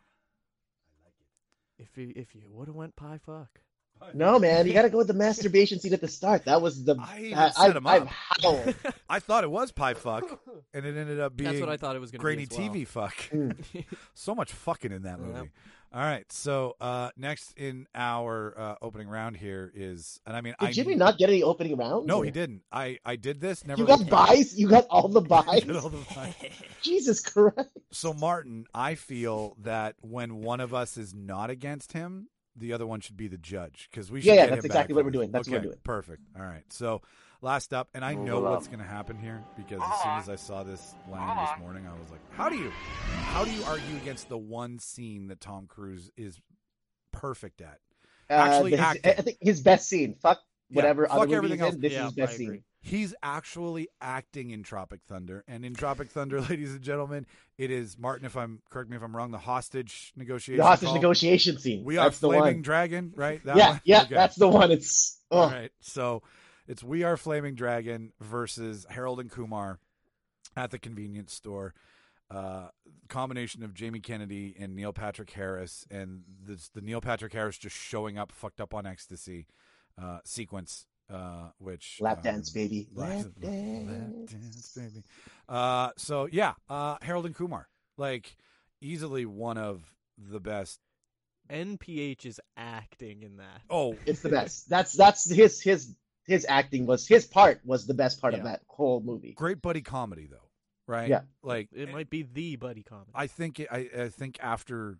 If you, if you would have went pie fuck. No, man, you got to go with the masturbation scene at the start. That was the. I even I, set I, him I've up. howled. I thought it was pie fuck, and it ended up being That's what I thought it was going to grainy be as well. T V fuck. Mm. So much fucking in that movie. Yep. All right, so uh, next in our uh, opening round here is, and I mean, Did I Jimmy not get any opening rounds? No, or- he didn't. I, I did this. Never You got looked- buys? You got all the I buys? did all the buys. Jesus Christ. So, Martin, I feel that when one of us is not against him, the other one should be the judge because we should Yeah, yeah, get that's him exactly back what for we're this. doing. That's what okay, we're doing. Perfect. All right. So, last up, and I know Move what's up. going to happen here because as soon as I saw this land this morning, I was like, "How do you, how do you argue against the one scene that Tom Cruise is perfect at? Actually uh, his, acting. I think his best scene. Fuck Yeah, whatever fuck other movie everything he's else. in. This Yeah, is his best I scene. agree. He's actually acting in Tropic Thunder, and in Tropic Thunder, ladies and gentlemen, it is Martin. If I'm correct me if I'm wrong, the hostage negotiation. The hostage call. negotiation scene. We are that's the Flaming one. Dragon, right? That Yeah, one? yeah, Okay. that's the one. It's oh. All right. So it's We Are Flaming Dragon versus Harold and Kumar at the convenience store. Uh, combination of Jamie Kennedy and Neil Patrick Harris, and this, the Neil Patrick Harris just showing up, fucked up on ecstasy uh, sequence. Uh, which Lap um, dance, baby. Lap, Lap lap dance. dance, baby. Uh, so yeah, uh, Harold and Kumar, like easily one of the best. N P H is acting in that. Oh, It's the best. That's that's his his his acting was his part was the best part of Yeah. that whole movie. great buddy comedy though, right? Yeah. like It might be the buddy comedy. I think it, I, I think after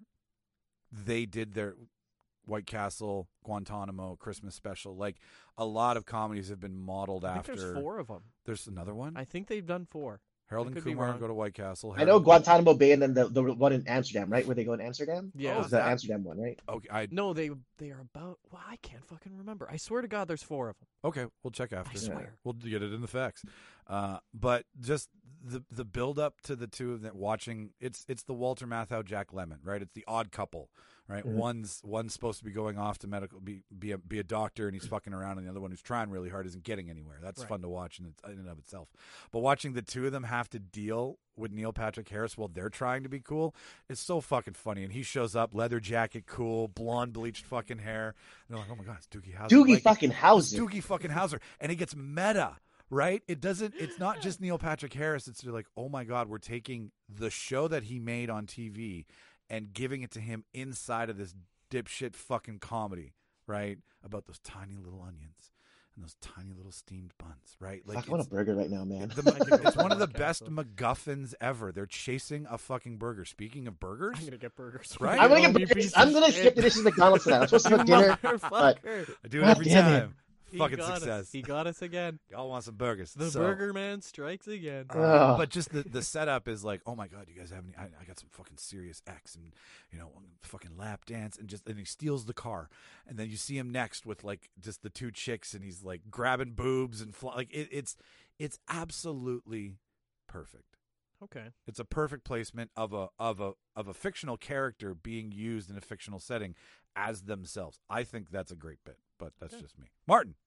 they did their White Castle, Guantanamo Christmas special, like a lot of comedies have been modeled I think after. there's four of them. There's another one. I think they've done four. Harold I and could be Kumar wrong. go to White Castle. I know Harold- Guantanamo Bay and then the, the one in Amsterdam, right? Where they go in Amsterdam? Yeah. It was Oh, the that- Amsterdam one, right? Okay, I No, they they are about. Well, I can't fucking remember. I swear to God, there's four of them. okay. We'll check after. I swear. We'll get it in the facts. Uh, but just the the build up to the two of them watching. It's it's the Walter Matthau Jack Lemmon, right? It's the odd couple, right? Mhm. One's one's supposed to be going off to medical, be be a, be a doctor, and he's fucking around, and the other one who's trying really hard isn't getting anywhere. That's Right. fun to watch in, it, in and of itself. But watching the two of them have to deal with Neil Patrick Harris while they're trying to be cool is so fucking funny. And he shows up, leather jacket, cool, blonde bleached fucking hair. And they're like, oh my god, it's Doogie Howser. Doogie Like, fucking it's Howser. Doogie fucking Howser, and it gets meta. Right? It doesn't. It's not just Neil Patrick Harris. It's like, oh my God, we're taking the show that he made on T V and giving it to him inside of this dipshit fucking comedy, right? About those tiny little onions and those tiny little steamed buns, right? Fuck, I want a it's, burger right now, man. the, it's one of the best MacGuffins ever. They're chasing a fucking burger. Speaking of burgers, I'm gonna get burgers. Right? I'm gonna You get piece burgers. of I'm gonna shit. skip the dishes at McDonald's tonight. I'm supposed to cook dinner. but- Motherfucker. I do it God every damn it. time. He Fucking got us. success. He got us again. Y'all want some burgers? The So- Burger Man strikes again. Uh, Ugh. but just the, the setup is like, oh my god, you guys have any? I, I got some fucking serious X and you know fucking lap dance and just and he steals the car and then you see him next with like just the two chicks and he's like grabbing boobs and fly, like it, it's it's absolutely perfect. Okay. It's a perfect placement of a of a of a fictional character being used in a fictional setting as themselves. I think that's a great bit, but that's Okay. just me. Martin.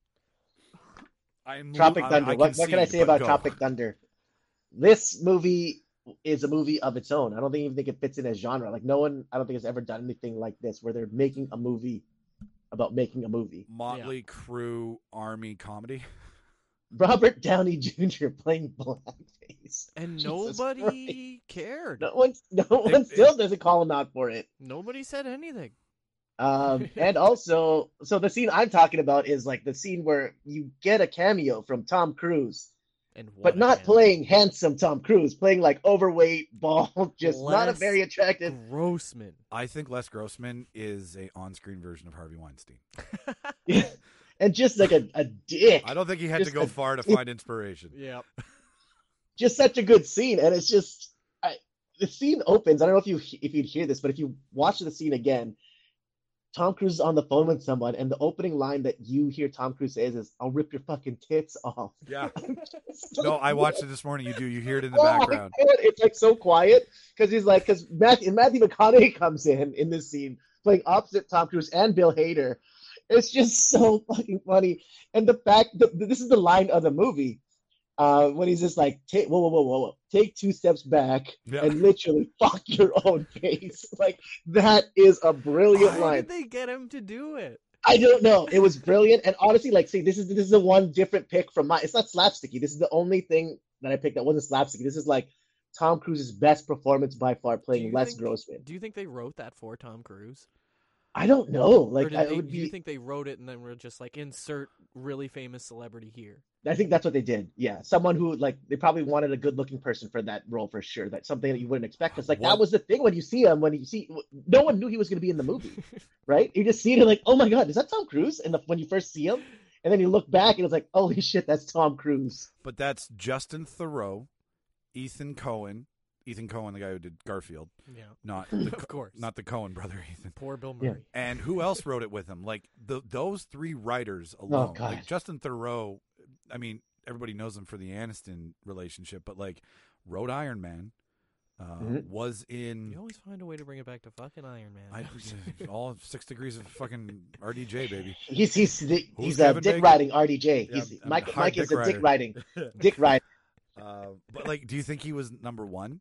I'm Tropic I- Thunder. I what, what can I concede, say but about go. Tropic Thunder? This movie is a movie of its own. I don't think even think it fits in as genre. Like no one, I don't think has ever done anything like this where they're making a movie about making a movie. Motley Crue army comedy. Robert Downey Junior playing blackface, And Jesus nobody cared. no one, no one It- still doesn't call him out for it. Nobody said anything. Um, and also, so the scene I'm talking about is like the scene where you get a cameo from Tom Cruise, And what but a not cameo. playing handsome Tom Cruise, playing like overweight, bald, just not a Les very attractive. Grossman. I think Les Grossman is a on-screen version of Harvey Weinstein. And just like a, a dick. I don't think he had Just to go a- far to find inspiration. Yeah. Just such a good scene, and it's just I, the scene opens. I don't know if you if you'd hear this, but if you watch the scene again, Tom Cruise is on the phone with someone, and the opening line that you hear Tom Cruise say is, "I'll rip your fucking tits off." Yeah. It's No, like, I watched it this morning. You do. You hear it in the oh my background. God, it's like so quiet because he's like because Matthew, Matthew McConaughey comes in in this scene playing opposite Tom Cruise and Bill Hader. It's just so fucking funny, and the fact that this is the line of the movie uh, when he's just like, take whoa whoa whoa whoa whoa, take two steps back Yeah. and literally fuck your own face. Like that is a brilliant Why line. did they get him to do it? I don't know. It was brilliant, and honestly, like, see, this is this is the one different pick from my. It's not slapsticky. This is the only thing that I picked that wasn't slapsticky. This is like Tom Cruise's best performance by far, Do playing you Les think- Grossman. Do you think they wrote that for Tom Cruise? I don't know. or Like, did I they, would do you be. think they wrote it and then were just like, insert really famous celebrity here? I think that's what they did. Yeah, someone who like they probably wanted a good-looking person for that role for sure. That's something that you wouldn't expect. Because like What- that was the thing when you see him. When you see, no one knew he was going to be in the movie, right? You just see it and like, oh my god, is that Tom Cruise? And the, when you first see him, and then you look back and it's like, holy shit, that's Tom Cruise. But that's Justin Theroux, Ethan Cohen, Ethan Cohen, the guy who did Garfield, Yeah. not the, Of course. not the Cohen brother, Ethan. Poor Bill Yeah. Murray. And who else wrote it with him? Like the those three writers alone. God. Like Justin Theroux, I mean, everybody knows him for the Aniston relationship, but like wrote Iron Man, uh, Mhm. was in You always find a way to bring it back to fucking Iron Man. I, all six degrees of fucking R D J, baby. He's he's the, Who's he's a Kevin dick Bacon? riding R D J. Yeah, He's I'm- I'm Mike. hard Mike is dick a dick rider. riding, dick riding. Uh, but like, do you think he was number one?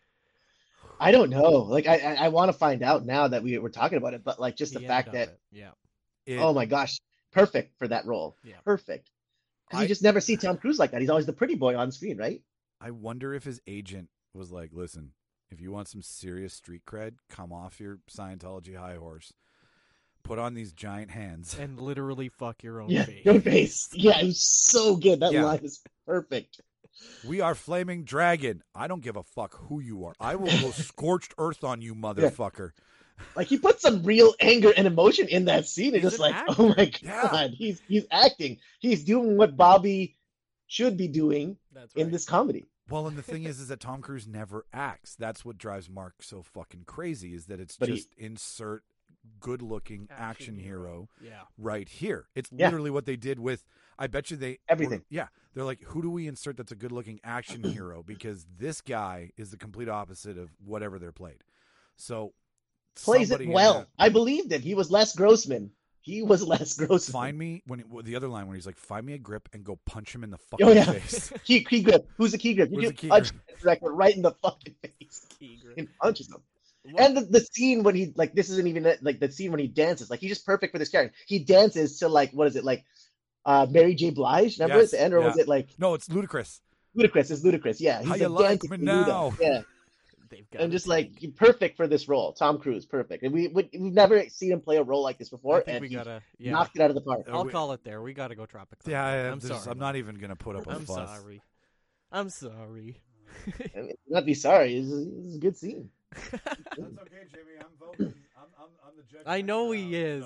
I don't know. Like I I, I want to find out now that we were talking about it. But like just the He fact ended that up it. Yeah. It- oh my gosh, perfect for that role. Yeah. Perfect. Because I- you just never see Tom Cruise like that. He's always the pretty boy on screen, right? I wonder if his agent was like, listen, if you want some serious street cred, come off your Scientology high horse, put on these giant hands. And literally fuck your own Yeah, face. your face. Yeah, it was so good. That Yeah. line is perfect. We are Flaming Dragon. I don't give a fuck who you are. I will go scorched earth on you, motherfucker. Like he put some real anger and emotion in that scene, and He's just an like, oh my actor. Yeah. god, he's he's acting. He's doing what Bobby should be doing That's right. in this comedy. Well, and the thing is, is that Tom Cruise never acts. That's what drives Mark so fucking crazy, is that it's But he- just insert good-looking action, Action hero. hero. Yeah. right here. It's Yeah. literally what they did with, I bet you they. Everything. were- yeah. They're like, who do we insert that's a good looking action hero? Because this guy is the complete opposite of whatever they're played. So. Plays somebody it in well. that- I believed it. He was Les Grossman. He was Les Grossman. Find me, when it, the other line when he's like, find me a grip and go punch him in the fucking Oh yeah, face. key, key grip. Who's the key grip? You Who's just the key punch grip? the director right in the fucking face Key grip. and punches him. What- And the, the scene when he like this isn't even like the scene when he dances. Like he's just perfect for this character. He dances to like what is it like uh Mary J. Blige? Remember Yes, at the end, or was yeah. it like No, it's ludicrous. Ludacris? It's Ludacris. Yeah, he's How like you like dancing me to Luda. now? Yeah, They've got and it just like tagged. perfect for this role. Tom Cruise, perfect. And we, we we've never seen him play a role like this before, I think and we he gotta. Yeah. knocked it out of the park. I'll we- call it there. We gotta go Tropic Thunder. Yeah, I, I'm this- sorry. I'm not even going to put up a I'm fuss. sorry. I'm sorry. I mean, not be sorry. It's, it's a good scene. okay, Jamie. I'm voting. I'm, I'm, I'm the judge. I know he is.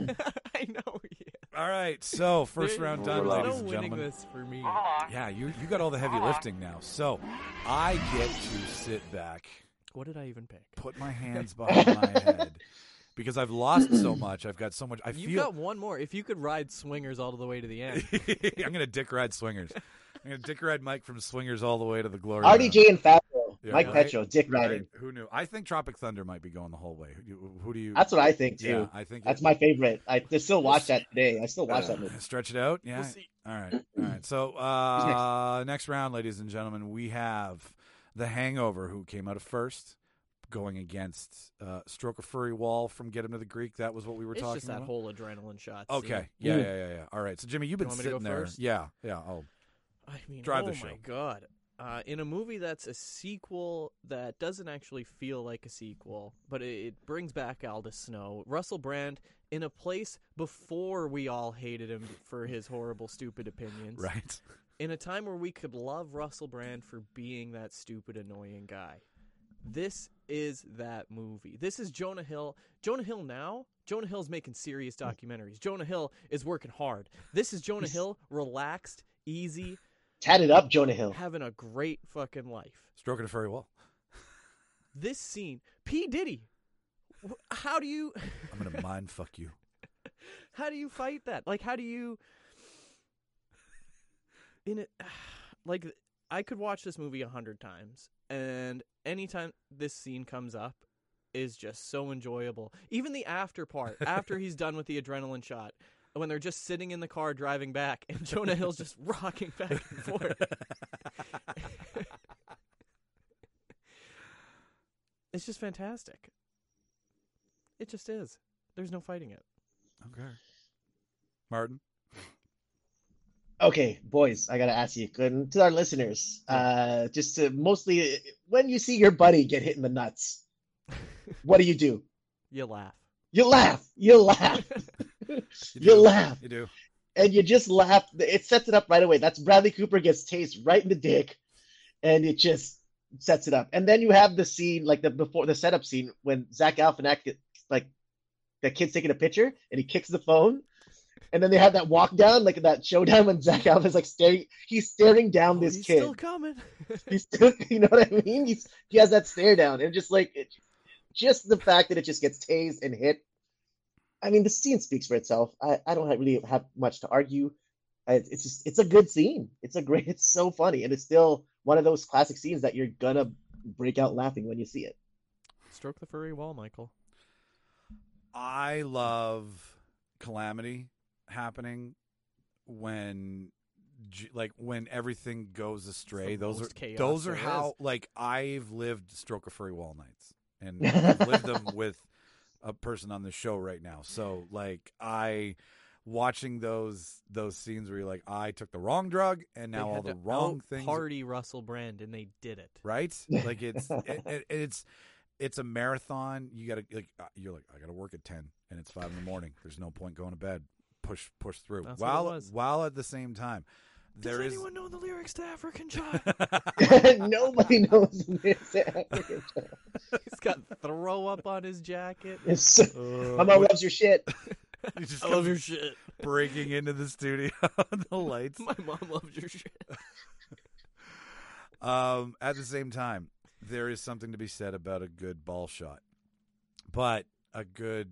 I know he is. All right, so first There- round there's done, no ladies no and winning gentlemen. this for me. Yeah, you you got all the heavy lifting now. So I get to sit back, What did I even pick? put my hands behind my head because I've lost so much. I've got so much. I You've feel got one more. If you could ride Swingers all the way to the end. I'm gonna dick ride Swingers. I'm gonna dick ride Mike from Swingers all the way to the glory. R D round. J and Fabio Yeah, Mike right? Petro, Dick Right? riding. Who knew? I think Tropic Thunder might be going the whole way. Who, who do you? That's what I think too. Yeah, I think That's it- my favorite. I just still watch that today. I still watch that movie. Stretch it out. Yeah. We'll see. All right. All right. So uh, next round, ladies and gentlemen, we have The Hangover, who came out of first, going against uh, Stroke a Furry Wall from Get Him to the Greek. That was what we were It's talking just that about. whole adrenaline shot. Okay. scene. Yeah, yeah, yeah, yeah. All right. So Jimmy, you've been want me to go sitting there. first? Yeah. Yeah. Oh. I mean, Drive oh the show. my god! Uh, in a movie that's a sequel that doesn't actually feel like a sequel, but it, it brings back Aldous Snow, Russell Brand, in a place before we all hated him for his horrible, stupid opinions. Right. In a time where we could love Russell Brand for being that stupid, annoying guy. This is that movie. This is Jonah Hill. Jonah Hill now, Jonah Hill's making serious documentaries. Jonah Hill is working hard. This is Jonah Hill, relaxed, easy, Tatted up Jonah Hill. having a great fucking life. Stroking a Furry Wall. This scene, P. Diddy, wh- how do you, I'm going to mind fuck you. how do you fight that? Like, how do you, in it, like, I could watch this movie a hundred times, and anytime this scene comes up is just so enjoyable. Even the after part, after he's done with the adrenaline shot, when they're just sitting in the car driving back, and Jonah Hill's just rocking back and forth. It's just fantastic. It just is. There's no fighting it. Okay. Martin? Okay, boys, I gotta ask you, and to our listeners, uh, just to mostly, when you see your buddy get hit in the nuts, what do you do? You laugh. You laugh. You laugh. You, You do. laugh. You do. And you just laugh. It sets it up right away. That's Bradley Cooper gets tased right in the dick, and it just sets it up. And then you have the scene, like the before the setup scene, when Zach Galifianakis, get- like that kid's taking a picture, and he kicks the phone, and then they have that walk down, like that showdown when Zach Galifianakis like staring, he's staring down Oh, this he's kid. still coming. He's still, you know what I mean? He's he has that stare down, and just like it, just the fact that it just gets tased and hit. I mean, the scene speaks for itself. I, I don't have- really have much to argue. I, it's just it's a good scene. It's a great. It's so funny, and it's still one of those classic scenes that you're gonna break out laughing when you see it. Stroke the furry wall, Michael. I love calamity happening when j- like when everything goes astray. the Those are most chaos those are there how is. like I've lived Stroke a Furry Wall nights, and I've lived them with a person on the show right now. So like I watching those those scenes where you're like, I took the wrong drug and now They all had the to wrong things Party Russell Brand, and they did it. right? Like it's it, it, it's it's a marathon. You gotta like uh, you're like I gotta work at ten, and it's five in the morning. There's no point going to bed. Push push through. That's what while it was. while at the same time, there Does is anyone know the lyrics to African Child? Nobody knows this. He's got throw up on his jacket. It's so, my mom loves your shit. you just I love come your shit. breaking into the studio. The lights. My mom loves your shit. Um, at the same time, there is something to be said about a good ball shot, but a good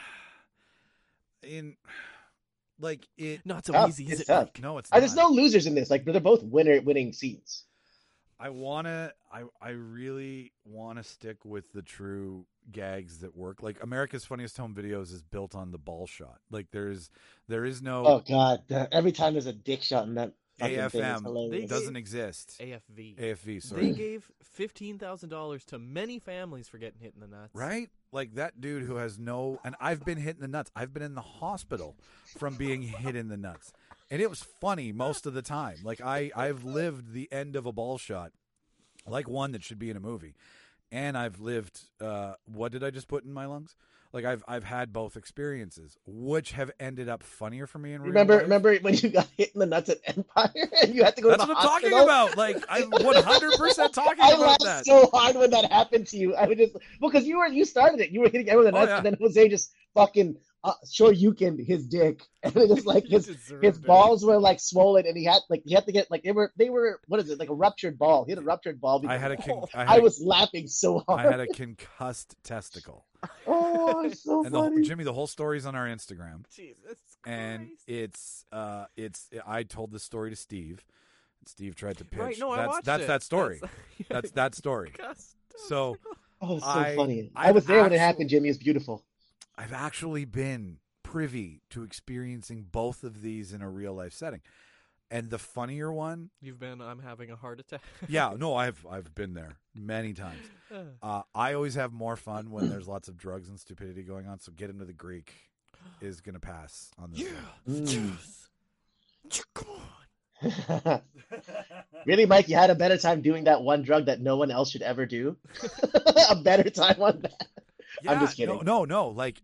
in like it. Not so Tough. easy, is It's it? tough. Mike? No, it's Uh, not. There's no losers in this. Like they're both winner winning scenes. I wanna. I I really wanna stick with the true gags that work. Like America's Funniest Home Videos is built on the ball shot. Like there's there is no Oh God! the- Every time there's a dick shot in that fucking thing, it's A F M. hilarious. They doesn't exist. A F V. A F V. They Sorry. gave fifteen thousand dollars to many families for getting hit in the nuts. Right? Like that dude who has no, and I've been hit in the nuts. I've been in the hospital from being hit in the nuts. And it was funny most of the time. Like I, I've lived the end of a ball shot, like one that should be in a movie. And I've lived, uh, what did I just put in my lungs? Like I've, I've had both experiences, which have ended up funnier for me in real Remember, life. remember when you got hit in the nuts at Empire and you had to go That's to the what I'm talking hospital? about. Like I'm one hundred percent talking I about laughed that. so hard when that happened to you. I would just because you were you started it. You were hitting everyone in the Oh, nuts, yeah. and then Jose just fucking uh, sure you can his dick, and it was like He his deserved his it. balls were like swollen, and he had like he had to get like they were they were what is it like a ruptured ball? He had a ruptured ball. I because had a, of con- that. I, had I a was laughing so I hard. had a concussed testicle. Oh, it's so And the, funny. Jimmy, the whole story's on our Instagram. Jesus Christ. And it's uh it's I told this story to Steve, Steve tried to pitch. Right, no, I that's watched that's it. that story. That's- That's that story. So Oh, it's so I- funny. I I've was there when it actually- happened, Jimmy. It's beautiful. I've actually been privy to experiencing both of these in a real life setting. And the funnier one, You've been. I'm having a heart attack. yeah, no, I've I've been there many times. Uh, I always have more fun when there's lots of drugs and stupidity going on. So Get Into the Greek is gonna pass on this. one. Mm. Come on. Really, Mike? You had a better time doing that one drug that no one else should ever do. A better time on that. Yeah, I'm just kidding. No, no, no. Like